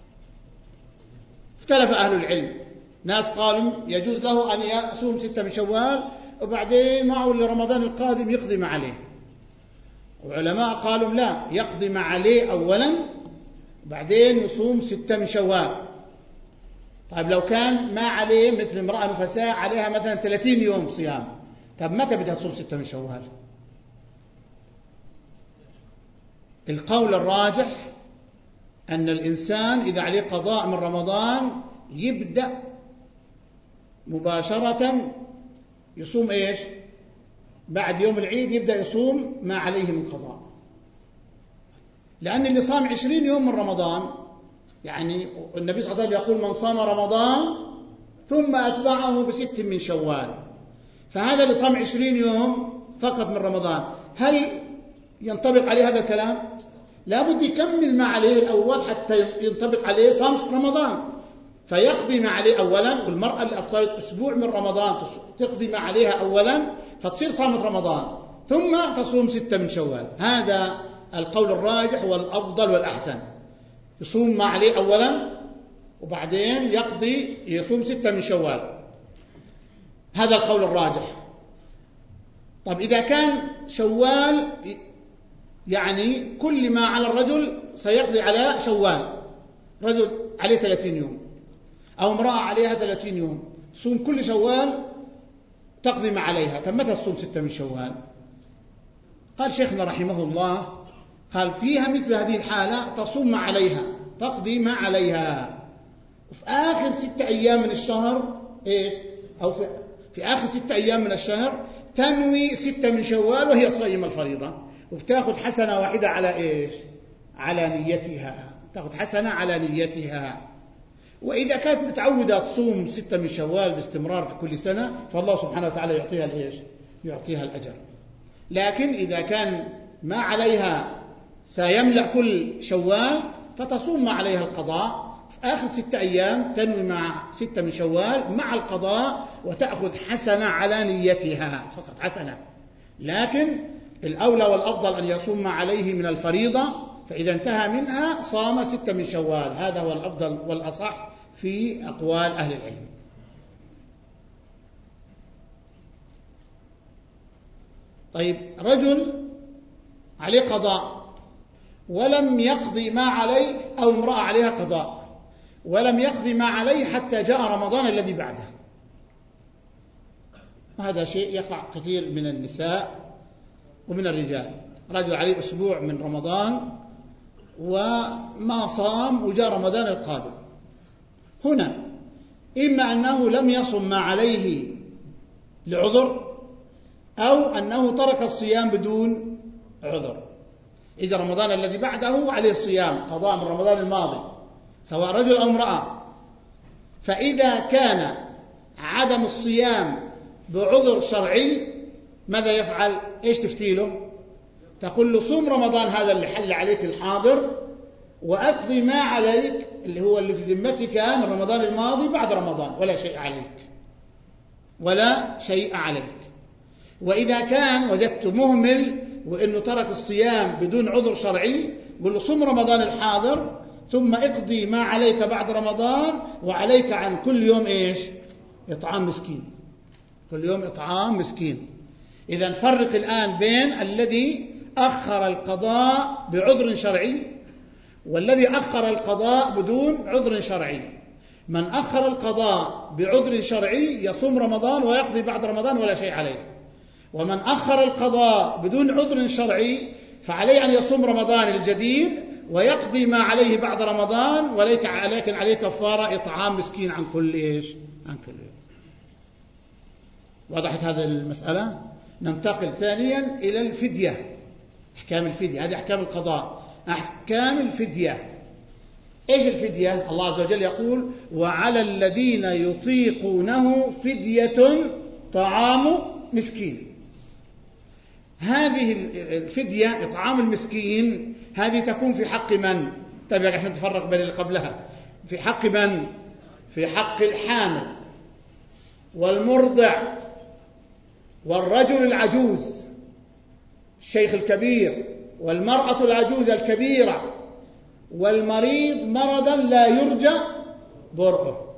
اختلف أهل العلم. ناس قالوا يجوز له أن يصوم ستة من شوال وبعدين معه لرمضان القادم يقضي ما عليه، وعلماء قالوا لا، يقضي ما عليه أولا وبعدين يصوم ستة من شوال. طيب لو كان ما عليه مثل امرأة نفساء عليها مثلا ثلاثين يوم صيام، طب متى بدها تصوم ستة من شوال؟ القول الراجح أن الإنسان إذا عليه قضاء من رمضان يبدأ مباشرة يصوم إيش؟ بعد يوم العيد يبدأ يصوم ما عليه من قضاء، لأن اللي صام عشرين يوم من رمضان، يعني النبي صلى الله عليه وسلم يقول من صام رمضان ثم أتبعه بست من شوال، فهذا اللي صام عشرين يوم فقط من رمضان، هل ينطبق عليه هذا الكلام؟ لابد يكمل ما عليه الأول حتى ينطبق عليه صام رمضان، فيقضي ما عليه أولا. والمرأة اللي أفطرت أسبوع من رمضان تقضي ما عليها أولا فتصير صامت رمضان ثم تصوم ستة من شوال. هذا القول الراجح والأفضل والأحسن، يصوم ما عليه أولا وبعدين يقضي يصوم ستة من شوال، هذا القول الراجح. طب إذا كان شوال يعني كل ما على الرجل سيقضي على شوال، رجل عليه ثلاثين يوم أو امرأة عليها ثلاثين يوم، صوم كل شوال تقضي ما عليها، طب متى تصوم ستة من شوال؟ قال شيخنا رحمه الله، قال فيها مثل هذه الحالة تصوم ما عليها، تقضي ما عليها، وفي آخر ستة أيام من الشهر إيش؟ أو في, في آخر ستة أيام من الشهر تنوي ستة من شوال وهي صائمة الفريضة، وبتاخذ حسنة واحدة على إيش؟ على نيتها، تأخذ حسنة على نيتها. وإذا كانت متعودة تصوم ستة من شوال باستمرار في كل سنة فالله سبحانه وتعالى يعطيها الإيش؟ يعطيها الأجر. لكن إذا كان ما عليها سيملأ كل شوال فتصوم ما عليها القضاء، في آخر ستة أيام تنوي مع ستة من شوال مع القضاء وتأخذ حسنة على نيتها فقط، حسنة. لكن الأولى والأفضل أن يصوم ما عليه من الفريضة، فإذا انتهى منها صام ستة من شوال، هذا هو الأفضل والأصح في أقوال أهل العلم. طيب، رجل عليه قضاء ولم يقضي ما عليه، أو امرأة عليها قضاء ولم يقضي ما عليه حتى جاء رمضان الذي بعده، وهذا شيء يقع كثير من النساء ومن الرجال. رجل عليه أسبوع من رمضان وما صام وجاء رمضان القادم، هنا إما أنه لم يصم ما عليه لعذر أو أنه ترك الصيام بدون عذر. إذا رمضان الذي بعده عليه الصيام قضاء من رمضان الماضي سواء رجل أو امرأة، فإذا كان عدم الصيام بعذر شرعي ماذا يفعل؟ إيش تفتيله؟ تقول له صوم رمضان هذا اللي حل عليك الحاضر وأقضي ما عليك اللي هو اللي في ذمتك من رمضان الماضي بعد رمضان، ولا شيء عليك ولا شيء عليك. وإذا كان وجدت مهمل وإنه ترك الصيام بدون عذر شرعي، قل له صم رمضان الحاضر ثم اقضي ما عليك بعد رمضان، وعليك عن كل يوم إيش؟ إطعام مسكين، كل يوم إطعام مسكين. إذا فرق الآن بين الذي أخر القضاء بعذر شرعي والذي أخر القضاء بدون عذر شرعي. من أخر القضاء بعذر شرعي يصوم رمضان ويقضي بعد رمضان ولا شيء عليه، ومن أخر القضاء بدون عذر شرعي فعليه أن يصوم رمضان الجديد ويقضي ما عليه بعد رمضان، ولكن عليه كفارة إطعام مسكين عن كل إيش؟ عن كل يوم. وضحت هذه المسألة؟ ننتقل ثانيا إلى الفدية، أحكام الفدية. هذه أحكام القضاء، أحكام الفدية. إيش الفدية؟ الله عز وجل يقول وعلى الذين يطيقونه فدية طعام مسكين. هذه الفدية إطعام المسكين هذه تكون في حق من؟ تابع عشان تفرق بين اللي قبلها. في حق من؟ في حق الحامل والمرضع والرجل العجوز الشيخ الكبير والمرأة العجوز الكبيرة والمريض مرضا لا يرجى برؤه.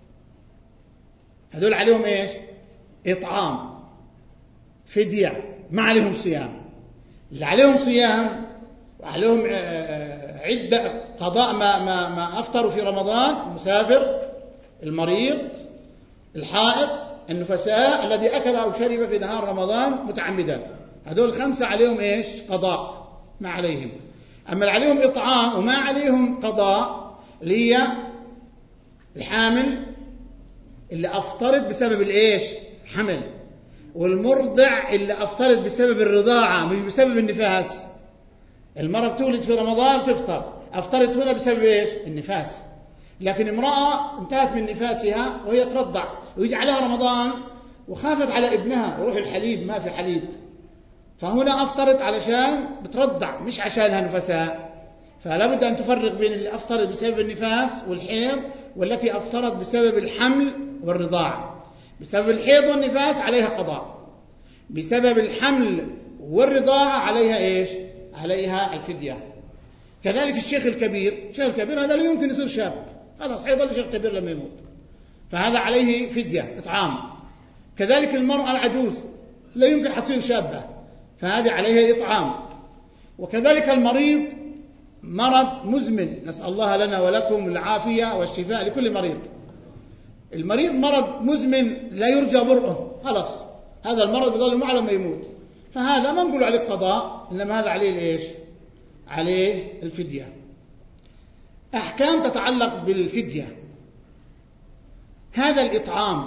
هذول عليهم إيش؟ إطعام، فدية، ما عليهم صيام. اللي عليهم صيام وعليهم عدة قضاء ما, ما, ما أفطروا في رمضان: المسافر، المريض، الحائض، النفساء، الذي أكل أو شرب في نهار رمضان متعمدا. هذول الخمسة عليهم إيش؟ قضاء، ما عليهم. أما اللي عليهم إطعام وما عليهم قضاء اللي هي الحامل، اللي أفطرت بسبب الإيش؟ حمل. والمرضع اللي أفطرت بسبب الرضاعة مش بسبب النفاس. المرأة بتولد في رمضان تفطر، أفطرت هنا بسبب إيش؟ النفاس. لكن امرأة انتهت من نفاسها وهي ترضع ويجي عليها رمضان وخافت على ابنها وروح الحليب ما في حليب، فهنا أفطرت علشان بترضع مش عشانها نفسها. فلا بد أن تفرق بين اللي أفطرت بسبب النفاس والحيض والتي أفطرت بسبب الحمل والرضاعة. بسبب الحيض والنفاس عليها قضاء، بسبب الحمل والرضاعة عليها إيش؟ عليها الفدية. كذلك الشيخ الكبير، الشيخ الكبير هذا لا يمكن يصير شاب، خلاص حيظل شيخ كبير لما يموت، فهذا عليه فدية إطعام. كذلك المرأة العجوز لا يمكن حتصير شابة، فهذه عليها إطعام. وكذلك المريض، مرض مزمن، نسأل الله لنا ولكم العافية والشفاء لكل مريض. المريض مرض مزمن لا يرجى برؤه، خلاص هذا المرض بيظل معه لما يموت، فهذا ما نقول عليه قضاء، إنما هذا عليه الإيش؟ عليه الفدية. أحكام تتعلق بالفدية. هذا الإطعام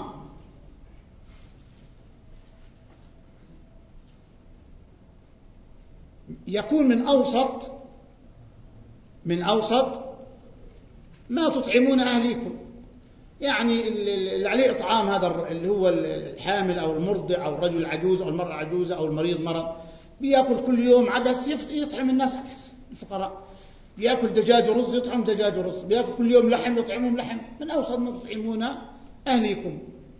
يكون من أوسط من أوسط ما تطعمون أهليكم، يعني اللي عليه إطعام هذا اللي هو الحامل أو المرضع أو الرجل العجوز أو المرأة العجوزة أو المريض مرض، بيأكل كل يوم عدس يطعم الناس عدس، الفقراء بيأكل دجاج ورز يطعم دجاج ورز، بيأكل كل يوم لحم يطعمهم لحم، من أوسط ما تطعمون أهليكم.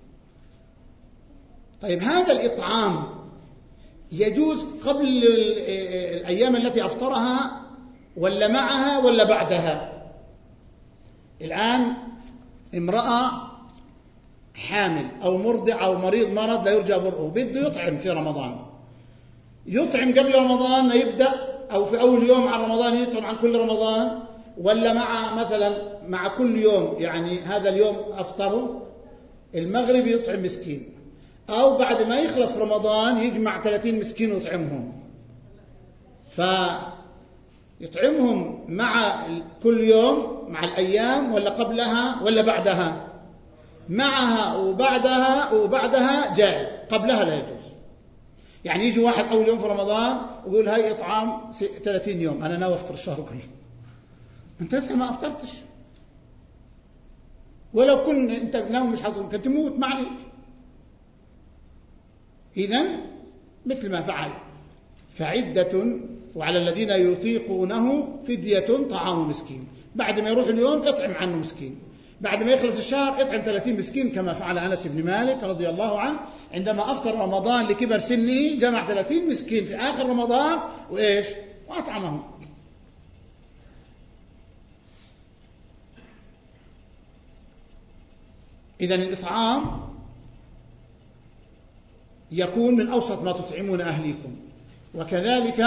طيب هذا الإطعام يجوز قبل الأيام التي أفطرها ولا معها ولا بعدها؟ الآن امرأة حامل أو مرضع أو مريض مرض لا يرجى برؤه بده يطعم في رمضان، يطعم قبل رمضان ما يبدأ أو في أول يوم عن رمضان يطعم عن كل رمضان، ولا مع مثلا مع كل يوم، يعني هذا اليوم أفطره المغرب يطعم مسكين، أو بعد ما يخلص رمضان يجمع ثلاثين مسكين ويطعمهم، فيطعمهم مع كل يوم مع الأيام ولا قبلها ولا بعدها؟ معها وبعدها، وبعدها جائز، قبلها لا يجوز. يعني يجي واحد أول يوم في رمضان ويقول هاي إطعام ثلاثين يوم، أنا ناوي أفطر الشهر كله، أنت لسه ما أفطرتش، ولو كن أنت ناوي مش حاضر كنت تموت ما عليك. إذن مثل ما فعل، فعدة وعلى الذين يطيقونه فدية طعام مسكين، بعد ما يروح اليوم اطعم عنه مسكين، بعد ما يخلص الشهر اطعم ثلاثين مسكين، كما فعل أنس بن مالك رضي الله عنه عندما أفطر رمضان لكبر سنه جمع ثلاثين مسكين في آخر رمضان وإيش؟ وأطعمهم. إذن الإطعام يكون من أوسط ما تطعمون أهليكم. وكذلك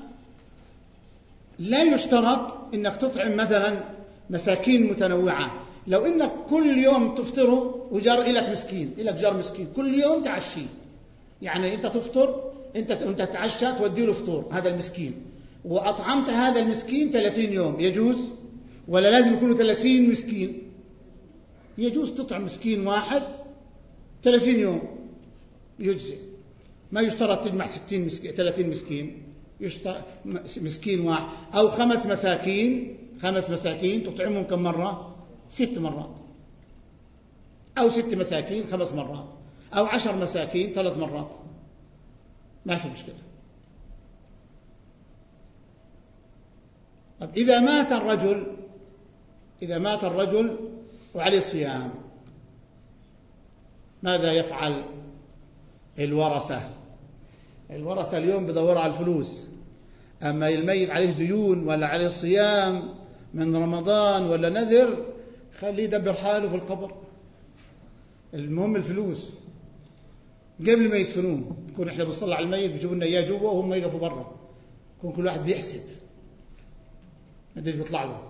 لا يشترط إنك تطعم مثلا مساكين متنوعة، لو إنك كل يوم تفطره وجار إلك مسكين، إلك جار مسكين كل يوم تعشيه، يعني أنت تفطر أنت أنت تتعشى تودي له فطور هذا المسكين، وأطعمت هذا المسكين ثلاثين يوم، يجوز ولا لازم يكونوا ثلاثين مسكين؟ يجوز تطعم مسكين واحد ثلاثين يوم يجزي، ما يشترط تجمع ستين مسكين ثلاثين مسكين، يشترط مسكين واحد أو خمس مساكين، خمس مساكين تطعمهم كم مرة؟ ست مرات، أو ست مساكين خمس مرات، أو عشر مساكين ثلاث مرات، ما في مشكلة. طب إذا مات الرجل إذا مات الرجل وعليه صيام ماذا يفعل الورثة؟ الورثة اليوم بدوروا على الفلوس، أما الميت عليه ديون ولا عليه صيام من رمضان ولا نذر خليه يدبر حاله في القبر، المهم الفلوس. قبل ما يدفنوه نكون احنا بنصلي على الميت بيجيبوا لنا اياه جوا وهم يقفوا برا، يكون كل واحد بيحسب قديش بيطلع له.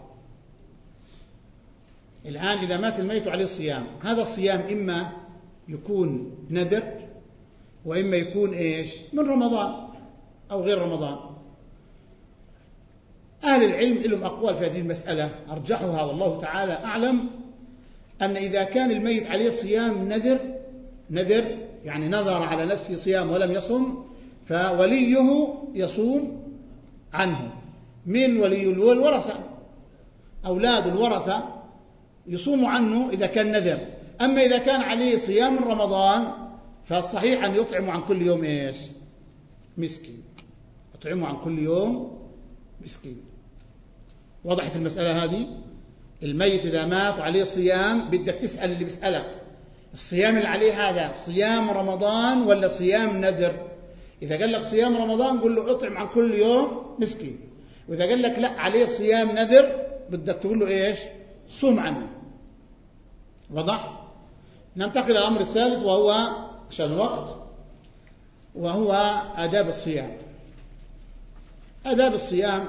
الآن إذا مات الميت عليه صيام، هذا الصيام إما يكون نذر وإما يكون إيش؟ من رمضان أو غير رمضان. أهل العلم لهم أقوال في هذه المسألة، أرجحها والله تعالى أعلم أن إذا كان الميت عليه صيام نذر نذر يعني نذر على نفسه صيام ولم يصم، فوليه يصوم عنه. من ولي الورثة؟ أولاد الورثة يصوم عنه إذا كان نذر. أما إذا كان عليه صيام رمضان فالصحيح أن يطعم عن كل يوم إيش؟ مسكين. يطعمه عن كل يوم مسكين. وضحت المسألة هذه؟ الميت إذا مات وعليه صيام بدك تسأل اللي بيسألك الصيام اللي عليه هذا صيام رمضان ولا صيام نذر؟ إذا قال لك صيام رمضان قل له اطعم عن كل يوم مسكين. وإذا قال لك لا عليه صيام نذر بدك تقول له إيش؟ صوم عنه. وضح؟ ننتقل إلى الأمر الثالث وهو عشان الوقت، وهو آداب الصيام. آداب الصيام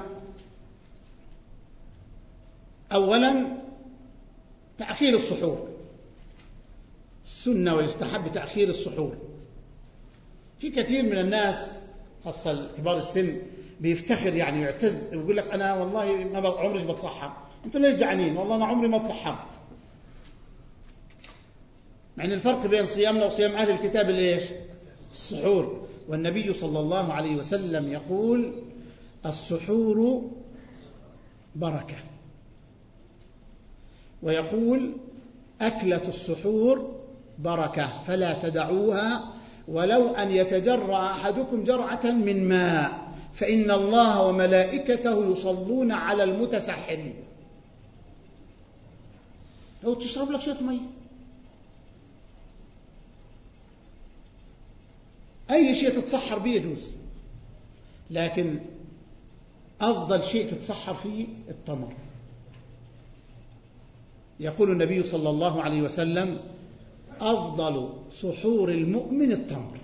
أولا تأخير السحور، السنة ويستحب تأخير السحور. في كثير من الناس خاصة كبار السن بيفتخر يعني يعتز ويقول لك أنا والله ما عمري بتصحر. أنتوا ليش جعانين؟ والله أنا عمري ما تصحرت. مع أن الفرق بين صيامنا وصيام أهل الكتاب ليش؟ السحور. والنبي صلى الله عليه وسلم يقول السحور بركة، ويقول أكلة السحور بركة فلا تدعوها ولو أن يتجرع أحدكم جرعة من ماء فإن الله وملائكته يصلون على المتسحرين. لو تشرب لك شوية مي، أي شيء تتسحر به يجوز، لكن أفضل شيء تتسحر فيه التمر. يقول النبي صلى الله عليه وسلم أفضل سحور المؤمن التمر.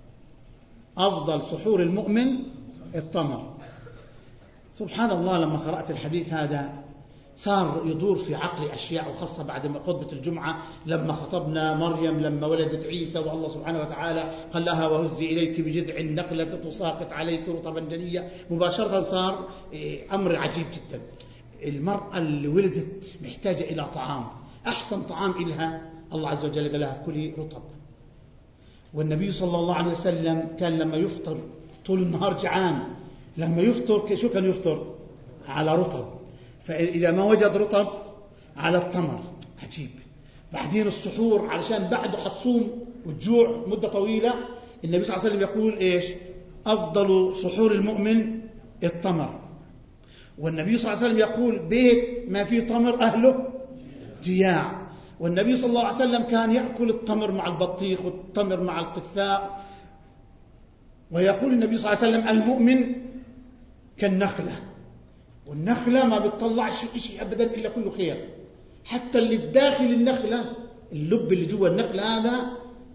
أفضل سحور المؤمن التمر. سبحان الله، لما قرأت الحديث هذا صار يدور في عقلي أشياء، وخاصة بعد ما خطبة الجمعة لما خطبنا مريم لما ولدت عيسى والله سبحانه وتعالى قال لها وهزي إليك بجذع النخلة تساقط عليك رطبا جنيا، مباشرة صار أمر عجيب جدا. المرأة اللي ولدت محتاجة إلى طعام، أحسن طعام إلها الله عز وجل قال لها كلي رطب. والنبي صلى الله عليه وسلم كان لما يفطر طول النهار جعان، لما يفطر شو كان يفطر؟ على رطب. فإذا ما وجد رطب على التمر. عجيب. بعدين السحور علشان بعده حتصوم والجوع مدة طويلة، النبي صلى الله عليه وسلم يقول إيش؟ أفضل سحور المؤمن التمر. والنبي صلى الله عليه وسلم يقول بيت ما فيه تمر أهله جياع. والنبي صلى الله عليه وسلم كان يأكل التمر مع البطيخ والتمر مع القثاء. ويقول النبي صلى الله عليه وسلم المؤمن كالنخلة، والنخلة ما بتطلعش شيء أبدا إلا كله خير. حتى اللي في داخل النخلة، اللب اللي جوا النخلة هذا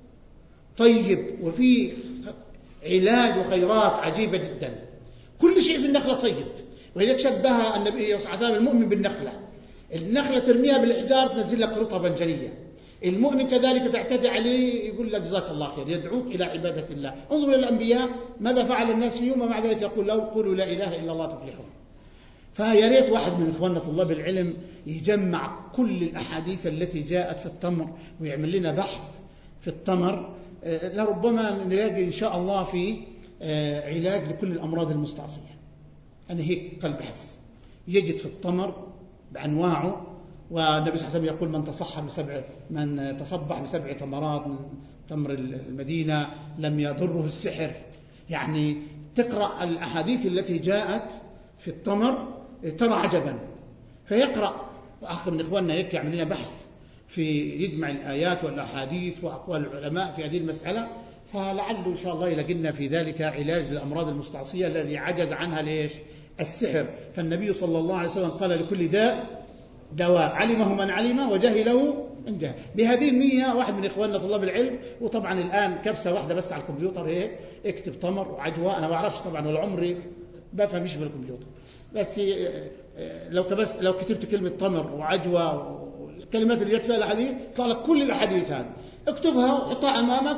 طيب وفيه علاج وخيرات عجيبة جدا. كل شيء في النخلة طيب. وإذا شبه النبي صلى الله عليه وسلم المؤمن بالنخلة، النخلة ترميها بالحجار تنزل لك رطبا جنيا. المؤمن كذلك تعتدي عليه يقول لك جزاك الله خير، يدعوك إلى عبادة الله. انظر إلى الأنبياء ماذا فعل الناس فيهم، ومع ذلك يقول لو قولوا لا إله إلا الله تفلحون. فيا ريت واحد من إخواننا طلاب العلم يجمع كل الأحاديث التي جاءت في التمر ويعمل لنا بحث في التمر، لربما نلاقي إن شاء الله في علاج لكل الأمراض المستعصية. أنا هيك قلب حس يجد في التمر بأنواعه. والنبي صلى الله عليه وسلم يقول من تصحر بسبع من تصبح بسبع تمرات من تمر المدينة لم يضره السحر. يعني تقرأ الأحاديث التي جاءت في التمر ترى عجبا، فيقرأ. وأخ من إخواننا هيك يعمل لنا بحث في يجمع الآيات والأحاديث وأقوال العلماء في هذه المسألة، فلعله إن شاء الله يلاقي لنا في ذلك علاج للأمراض المستعصية الذي عجز عنها ليش؟ السحر. فالنبي صلى الله عليه وسلم قال لكل داء دواء، علمه من علم وجهله من جهل. بهذه النية واحد من إخواننا طلاب العلم، وطبعا الآن كبسة واحدة بس على الكمبيوتر هيك اكتب تمر وعجوة، أنا ما أعرفش طبعا ولا عمري بفهمش في الكمبيوتر، بس لو كبس لو كتبت كلمة تمر وعجوة والكلمات اللي جت فيها الأحاديث يطلع لك كل الأحاديث هذه، اكتبها وحطها أمامك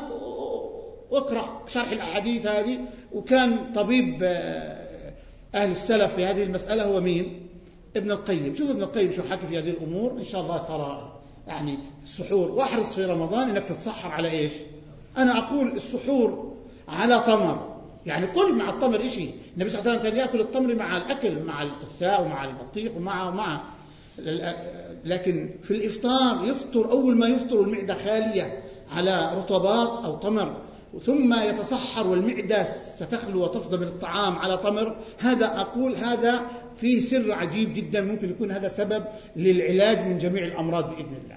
واقرأ شرح الأحاديث هذه. وكان طبيب أهل السلف في هذه المسألة هو مين؟ ابن القيم. شوف ابن القيم شو حكي في هذه الأمور، إن شاء الله ترى يعني السحور. واحرص في رمضان أنك تتسحر على إيش؟ أنا أقول السحور على تمر، يعني كل مع التمر إشي. النبي صلى الله عليه وسلم كان يأكل التمر مع الأكل، مع الثاء ومع البطيخ ومع مع لكن في الإفطار يفطر أول ما يفطر المعدة خالية على رطبات أو تمر، ثم يتصحر والمعدة ستخلو وتفضى من الطعام على تمر. هذا أقول هذا فيه سر عجيب جدا، ممكن يكون هذا سبب للعلاج من جميع الأمراض بإذن الله.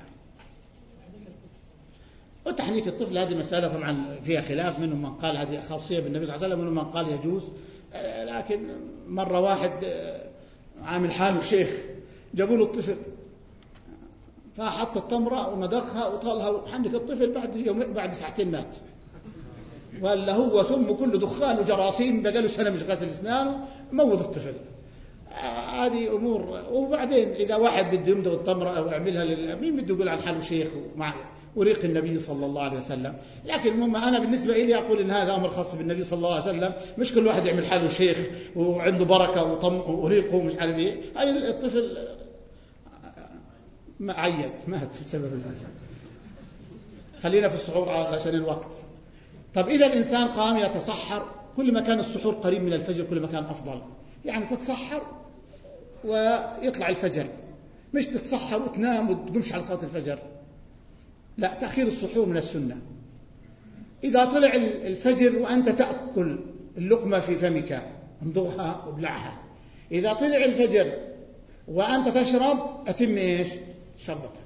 وتحنيك الطفل هذه مسألة طبعا فيها خلاف، منهم من قال هذه خاصية بالنبي صلى الله عليه وسلم، منهم من قال يجوز. لكن مرة واحد عامل حاله شيخ، جابوا له الطفل فحط التمرة ومدخها وطالها وحنك الطفل، بعد يوم بعد ساعتين مات، ولا هو ثم كله دخان وجراثيم، بقاله سنة مش غاسل اسنانه، موت الطفل. هذه أمور. وبعدين إذا واحد بده يمضغ التمرة أو يعملها لل... مين بده يقول عن حاله شيخ ومع وريق النبي صلى الله عليه وسلم؟ لكن المهم أنا بالنسبة لي أقول إن هذا أمر خاص بالنبي صلى الله عليه وسلم، مش كل واحد يعمل حاله شيخ وعنده بركة وطم وريقه ومش عارف إيه. هاي الطفل ما عيد مات بسبب الله. خلينا في السحور عشان الوقت. طب إذا الإنسان قام يتصحر، كل ما كان السحور قريب من الفجر كل ما كان أفضل. يعني تتصحر ويطلع الفجر، مش تتصحر وتنام وتقومش على صلاة الفجر، لا، تأخير السحور من السنة. إذا طلع الفجر وأنت تأكل اللقمة في فمك امضغها وابلعها. إذا طلع الفجر وأنت تشرب أتم إيش؟ شربتك.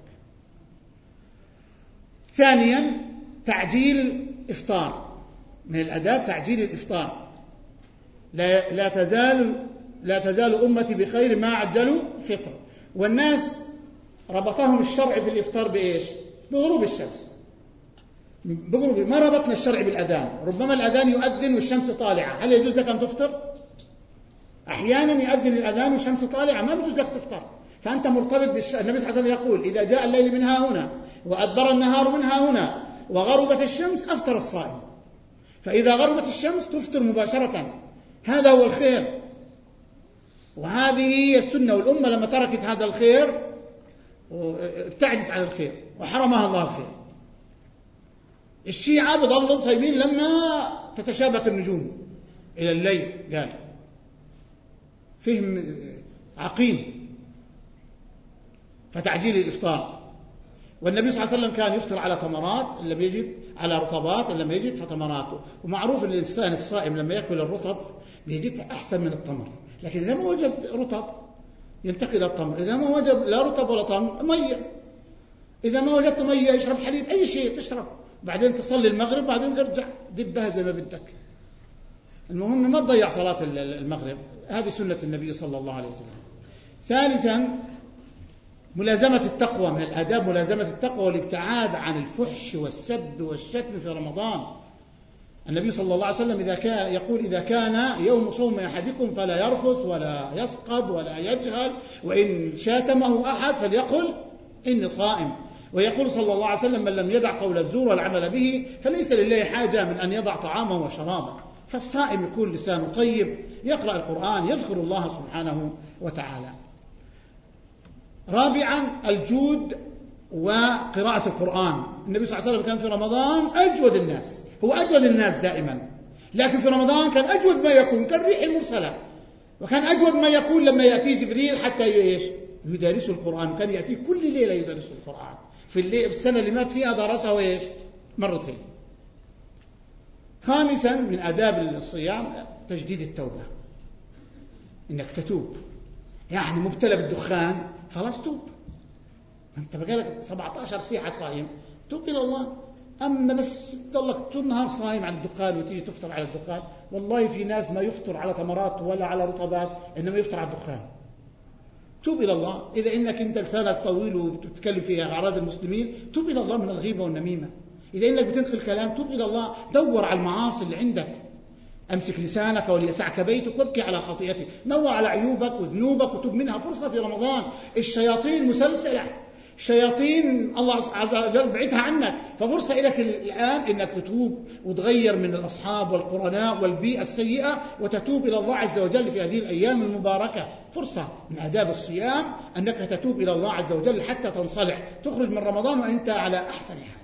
ثانيا تعجيل الإفطار، من الأداب تعجيل الإفطار. لا, لا تزال لا تزال أمتي بخير ما عجلوا فطر. والناس ربطهم الشرع في الإفطار بإيش؟ بغروب الشمس. بغروب ما ربطنا الشرع بالأذان. ربما الأذان يؤذن والشمس طالعة، هل يجوز لك أن تفطر؟ أحيانا يؤذن الأذان والشمس طالعة، ما يجوز لك تفطر، فأنت مرتبط بالش... النبي صلى الله عليه وسلم يقول إذا جاء الليل من ها هنا وأدبر النهار من ها هنا وغربت الشمس أفطر الصائم. فإذا غربت الشمس تفطر مباشرة، هذا هو الخير وهذه هي السنة. والأمة لما تركت هذا الخير ابتعدت عن الخير وحرمها الله الخير. الشيعة بظلوا صايمين لما تتشابك النجوم إلى الليل، قال فهم عقيم. فتعجيل الإفطار. والنبي صلى الله عليه وسلم كان يفطر على تمرات إن لم يجد، على رطبات إن لم يجد فتمراته. ومعروف أن الإنسان الصائم لما يأكل الرطب بيجد أحسن من التمر، لكن إذا ما وجد رطب ينتقل التمر، إذا ما وجد لا رطب ولا تمر مية، إذا ما وجدت مية يشرب حليب، أي شيء تشرب، بعدين تصلي المغرب بعدين ترجع دبها زي ما بدك. المهم ما تضيع صلاة المغرب، هذه سنة النبي صلى الله عليه وسلم. ثالثا ملازمة التقوى، من الآداب ملازمة التقوى والابتعاد عن الفحش والسب والشتم في رمضان. النبي صلى الله عليه وسلم إذا كان يقول إذا كان يوم صوم أحدكم فلا يرفث ولا يسقب ولا يجهل، وإن شاتمه أحد فليقل إني صائم. ويقول صلى الله عليه وسلم من لم يدع قول الزور والعمل به فليس لله حاجة من أن يضع طعامه وشرابه. فالصائم يكون لسانه طيب، يقرأ القرآن، يذكر الله سبحانه وتعالى. رابعا الجود وقراءة القرآن. النبي صلى الله عليه وسلم كان في رمضان أجود الناس، هو أجود الناس دائما، لكن في رمضان كان أجود ما يكون كالريح المرسلة، وكان أجود ما يكون لما يأتي جبريل حتى إيش؟ يدرسه القرآن. كان يأتي كل ليلة يدرسه القرآن. في, الليل في السنة اللي مات فيها درسه إيش؟ مرتين. خامسا من آداب الصيام تجديد التوبة، إنك تتوب. يعني مبتلى بالدخان خلاص توب، أنت بقالك سبعة عشر ساعة صايم، توب إلى الله. أما بس تضلك طول النهار صايم على الدخان وتيجي تفطر على الدخان، والله في ناس ما يفطر على تمرات ولا على رطبات، إنما يفطر على الدخان. توب إلى الله. إذا إنك أنت لسانك طويل وبتتكلم في أعراض المسلمين، توب إلى الله من الغيبة والنميمة. إذا إنك بتنقل كلام، توب إلى الله. دور على المعاصي اللي عندك، أمسك لسانك وليسعك بيتك وابكي على خطيئتك. نور على عيوبك وذنوبك وتوب منها، فرصة في رمضان. الشياطين مسلسلة، الشياطين الله عز وجل بعدها عنك، ففرصة لك الآن أنك تتوب وتغير من الأصحاب والقرناء والبيئة السيئة وتتوب إلى الله عز وجل في هذه الأيام المباركة. فرصة من آداب الصيام أنك تتوب إلى الله عز وجل حتى تنصلح، تخرج من رمضان وأنت على أحسن حال.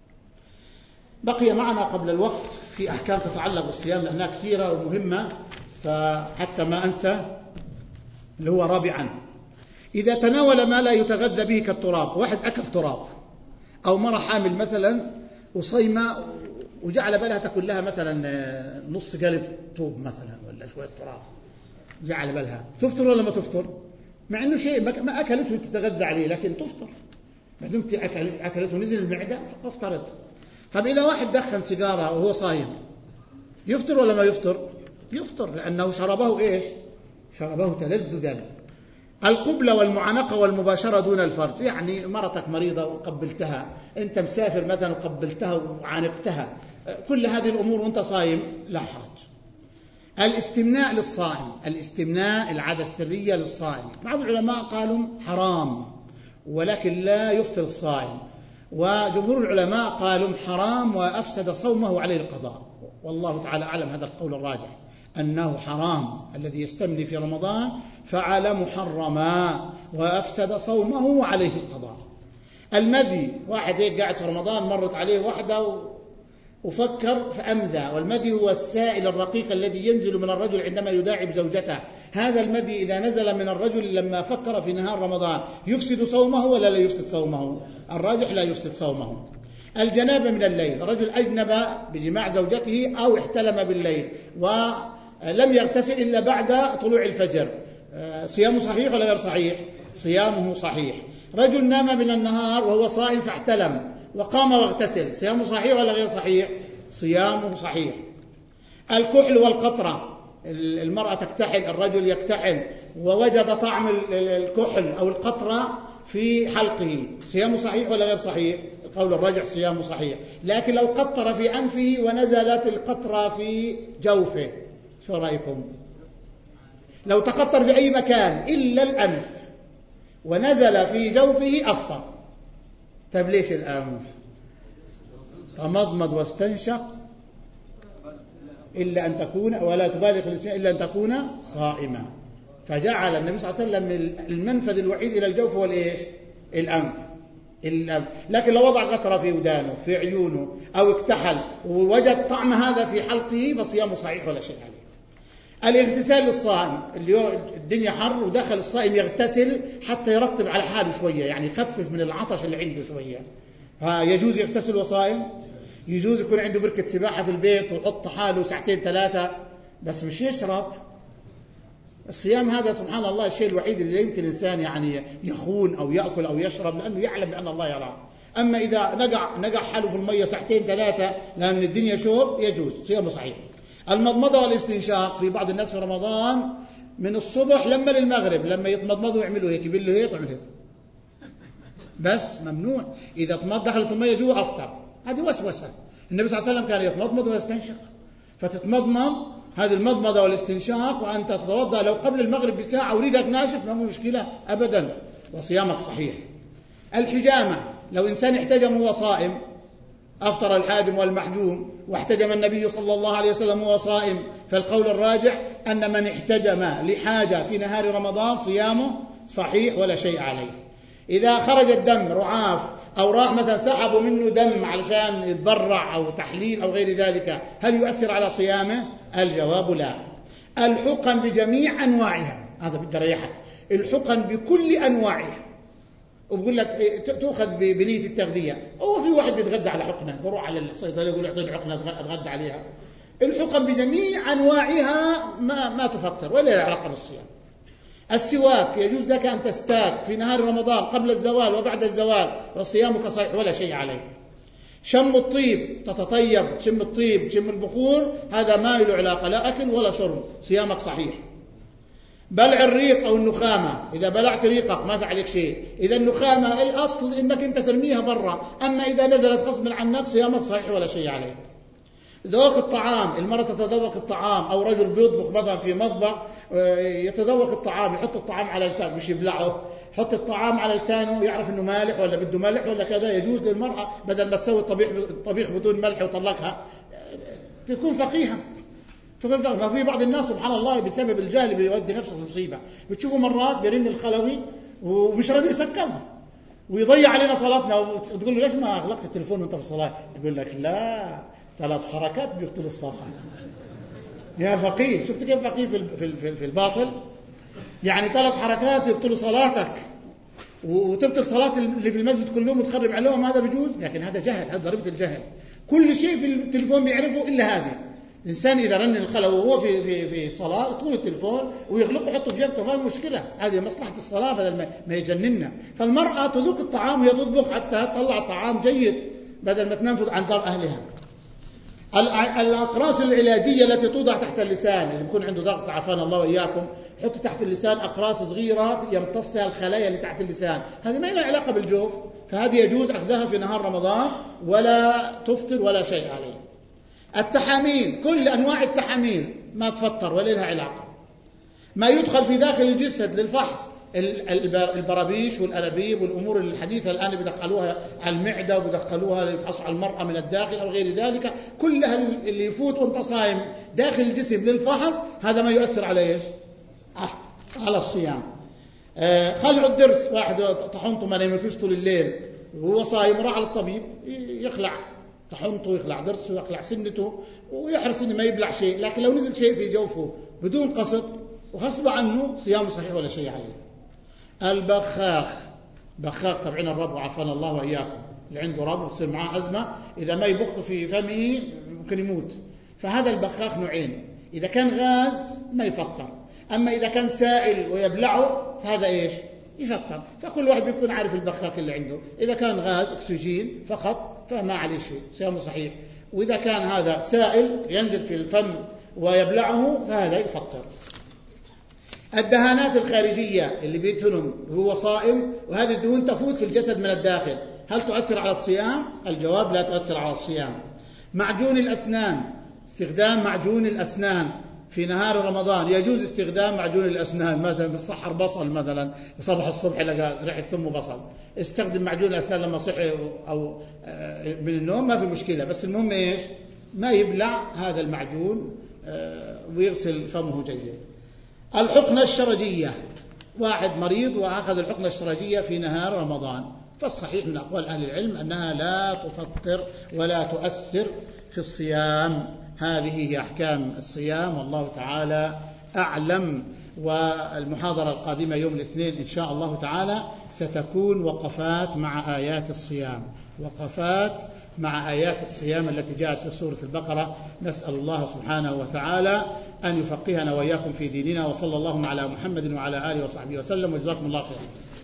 بقي معنا قبل الوقت في أحكام تتعلق بالصيام لأنها كثيرة ومهمة، فحتى ما أنسى اللي هو رابعا: إذا تناول ما لا يتغذى به كالتراب، واحد أكل تراب أو مرة حامل مثلا وصيمة وجعل بالها تأكل لها مثلا نص قالب طوب مثلا ولا شوية تراب، جعل بالها، تفطر ولا ما تفطر؟ مع أنه شيء ما أكلته تتغذى عليه، لكن تفطر ما دمت أكلته نزل المعدة فافترض. طب إذا واحد دخن سيجارة وهو صايم يفطر ولا ما يفطر؟ يفطر، لأنه شربه إيش؟ شربه تلذذا. القبلة والمعانقة والمباشرة دون الفرج، يعني مرتك مريضة وقبلتها، أنت مسافر مثلا وقبلتها وعانقتها، كل هذه الأمور وأنت صايم لا حرج. الاستمناء للصائم، الاستمناء العادة السرية للصائم، بعض العلماء قالوا حرام ولكن لا يفطر الصائم، وجمهور العلماء قالوا حرام وأفسد صومه عليه القضاء، والله تعالى أعلم هذا القول الراجح أنه حرام. الذي يستملي في رمضان فعل محرما وأفسد صومه وعليه القضاء. المذي، واحد هيك قاعد في رمضان مرت عليه واحدة وفكر فأمذى، والمذي هو السائل الرقيق الذي ينزل من الرجل عندما يداعب زوجته. هذا المذي إذا نزل من الرجل لما فكر في نهار رمضان يفسد صومه ولا لا يفسد صومه؟ الراجح لا يفسد صومه. الجنابة من الليل، رجل أجنب بجماع زوجته أو احتلم بالليل ولم يغتسل إلا بعد طلوع الفجر، صيامه صحيح ولا غير صحيح؟ صيامه صحيح. رجل نام من النهار وهو صائم فاحتلم وقام واغتسل، صيامه صحيح ولا غير صحيح؟ صيامه صحيح. الكحل والقطرة، المرأة تكتحل، الرجل يكتحل ووجد طعم الكحل أو القطرة في حلقه، صيامه صحيح ولا غير صحيح؟ القول الراجح صيامه صحيح. لكن لو قطر في أنفه ونزلت القطرة في جوفه، شو رأيكم؟ لو تقطر في أي مكان إلا الأنف ونزل في جوفه أفطر. طيب ليش الأنف؟ تمضمض واستنشق إلا أن تكون، ولا تبالغ الإنسان إلا أن تكون صائما، فجعل النبي صلى الله عليه وسلم المنفذ الوحيد إلى الجوف هو الإيش؟ الأنف. الأنف. لكن لو وضع قطرة في ودانه في عيونه أو اكتحل ووجد طعم هذا في حلقه فصيامه صحيح ولا شيء عليه. الاغتسال للصائم، اليوم الدنيا حر ودخل الصائم يغتسل حتى يرطب على حاله شوية، يعني يخفف من العطش اللي عنده شوية، يجوز يغتسل وصائم؟ يجوز يكون عنده بركة سباحة في البيت ويحط حاله ساعتين ثلاثة بس مش يشرب. الصيام هذا سبحان الله الشيء الوحيد اللي يمكن إنسان يعني يخون أو يأكل أو يشرب لأنه يعلم بأن الله يراه. أما إذا نقع نقع حاله في المية ساعتين ثلاثة لأن الدنيا شوب يجوز، صيامه صحيح. المضمضة والاستنشاق، في بعض الناس في رمضان من الصبح لما للمغرب لما يتمضمضوا يعملوا هيك، يبلوا هيك ويعملوا هيك، بس ممنوع. إذا تمض دخلت المية جوا أفطر، هذه وسوسة. النبي صلى الله عليه وسلم كان يتمضمض ويستنشق، فتتمضمض هذه المضمضة والاستنشاق وأنت تتوضأ لو قبل المغرب بساعة وريقك ناشف ما هو مشكلة أبدا وصيامك صحيح. الحجامة، لو إنسان احتجم وهو صائم أفطر الحاجم والمحجوم، واحتجم النبي صلى الله عليه وسلم وهو صائم، فالقول الراجح أن من احتجم لحاجة في نهار رمضان صيامه صحيح ولا شيء عليه. إذا خرج الدم رعاف أو راح مثلا سحبوا منه دم علشان يتبرع أو تحليل أو غير ذلك، هل يؤثر على صيامه؟ الجواب لا. الحقن بجميع أنواعها، هذا بدي أريحك، الحقن بكل أنواعها، وبقول لك تأخذ بنية التغذية. أو في واحد بيتغذى على حقنة بروح على الصيدلية يقول اعطيني حقنة أتغذى عليها. الحقن بجميع أنواعها ما ما تفطر ولا له علاقة بالصيام. السواك، يجوز لك أن تستاك في نهار رمضان قبل الزوال وبعد الزوال وصيامك صحيح ولا شيء عليه. شم الطيب، تتطيب، تشم الطيب، تشم البخور، هذا ما له علاقة لا أكل ولا شرب، صيامك صحيح. بلع الريق أو النخامة، إذا بلعت ريقك ما فعلك شيء. إذا النخامة الأصل إنك أنت ترميها برا، أما إذا نزلت غصب عنك صيامك صحيح ولا شيء عليه. ذوق الطعام، المرأة تتذوق الطعام أو رجل بيطبخ مثلا في مطبخ يتذوق الطعام، يحط الطعام على لسانه مش يبلعه، حط الطعام على لسانه يعرف انه مالح ولا بده ملح ولا كذا. يجوز للمرأة بدل ما تسوي الطبيخ طبيخ بدون ملح وطلقها تكون فقيهة. ما في بعض الناس سبحان الله بسبب الجهل بيودي نفسه في مصيبة. بتشوفوا مرات بيرن الخلوي ومش راضي يسكرها ويضيع علينا صلاتنا، وتقول له ليش ما اغلقت التليفون وانت في الصلاة؟ يقول لك لا، ثلاث حركات بيقتل الصلاة. يا فقيه، شفت كيف فقيه في في الباطل؟ يعني ثلاث حركات يبطلوا صلاتك وتبطل صلاة اللي في المسجد كلهم وتخرب عليهم، هذا بيجوز؟ لكن هذا جهل، هذا ضريبة الجهل. كل شيء في التليفون بيعرفه إلا هذه. الإنسان إذا رن الخلوي وهو في في في صلاة يطول التليفون ويغلقه ويحطه في يده، ما هي مشكلة، هذه مصلحة الصلاة بدل ما يجننا. فالمرأة تذوق الطعام وهي تطبخ حتى تطلع طعام جيد بدل ما تنام عن دار أهلها. الأقراص العلاجية التي توضع تحت اللسان، اللي بيكون عنده ضغط عافانا الله وإياكم، حط تحت اللسان أقراص صغيرة يمتصها الخلايا اللي تحت اللسان، هذه ما لها علاقة بالجوف، فهذه يجوز أخذها في نهار رمضان ولا تفطر ولا شيء عليه. التحاميل، كل أنواع التحاميل ما تفطر ولا لها علاقة. ما يدخل في داخل الجسد للفحص، البرابيش والأنابيب والأمور الحديثة الآن بيدخلوها على المعدة وبيدخلوها ليفحصوا على المرأة من الداخل أو غير ذلك، كلها اللي يفوت وانت صايم داخل الجسم للفحص، هذا ما يؤثر على إيش؟ على الصيام. خلع الضرس، واحد طحنته ما نمتوش طول الليل وهو صايم، راح على الطبيب يخلع طحنته ويخلع ضرسه ويخلع سنته ويحرص انه ما يبلع شيء، لكن لو نزل شيء في جوفه بدون قصد وغصب عنه صيامه صحيح ولا شيء عليه. البخاخ، بخاخ تبعين الرب وعافانا الله وإياكم، اللي عنده رب وتصير معاه أزمة إذا ما يبخ في فمه ممكن يموت. فهذا البخاخ نوعين، إذا كان غاز ما يفطر، أما إذا كان سائل ويبلعه فهذا إيش؟ يفطر. فكل واحد بيكون عارف البخاخ اللي عنده، إذا كان غاز أكسجين فقط فما عليه شيء، صيامه صحيح. وإذا كان هذا سائل ينزل في الفم ويبلعه فهذا يفطر. الدهانات الخارجية اللي بيدهنهم وهو صائم، وهذه الدهون تفوت في الجسد من الداخل، هل تؤثر على الصيام؟ الجواب لا تؤثر على الصيام. معجون الأسنان، استخدام معجون الأسنان في نهار رمضان، يجوز استخدام معجون الأسنان، مثلا بالصحر بصل، مثلا صبح الصبح لقى ريحة ثم بصل، استخدم معجون الأسنان لما صحي أو من النوم، ما في مشكلة، بس المهم إيش؟ ما يبلع هذا المعجون ويغسل فمه جيد. الحقنة الشرجية، واحد مريض وأخذ الحقنة الشرجية في نهار رمضان، فالصحيح من أقوال أهل العلم أنها لا تفطر ولا تؤثر في الصيام. هذه هي أحكام الصيام، والله تعالى أعلم. والمحاضرة القادمة يوم الاثنين إن شاء الله تعالى ستكون وقفات مع آيات الصيام، وقفات مع آيات الصيام التي جاءت في سورة البقرة. نسأل الله سبحانه وتعالى أن يفقهنا وإياكم في ديننا، وصلى الله على محمد وعلى آله وصحبه وسلم، وجزاكم الله خيرا.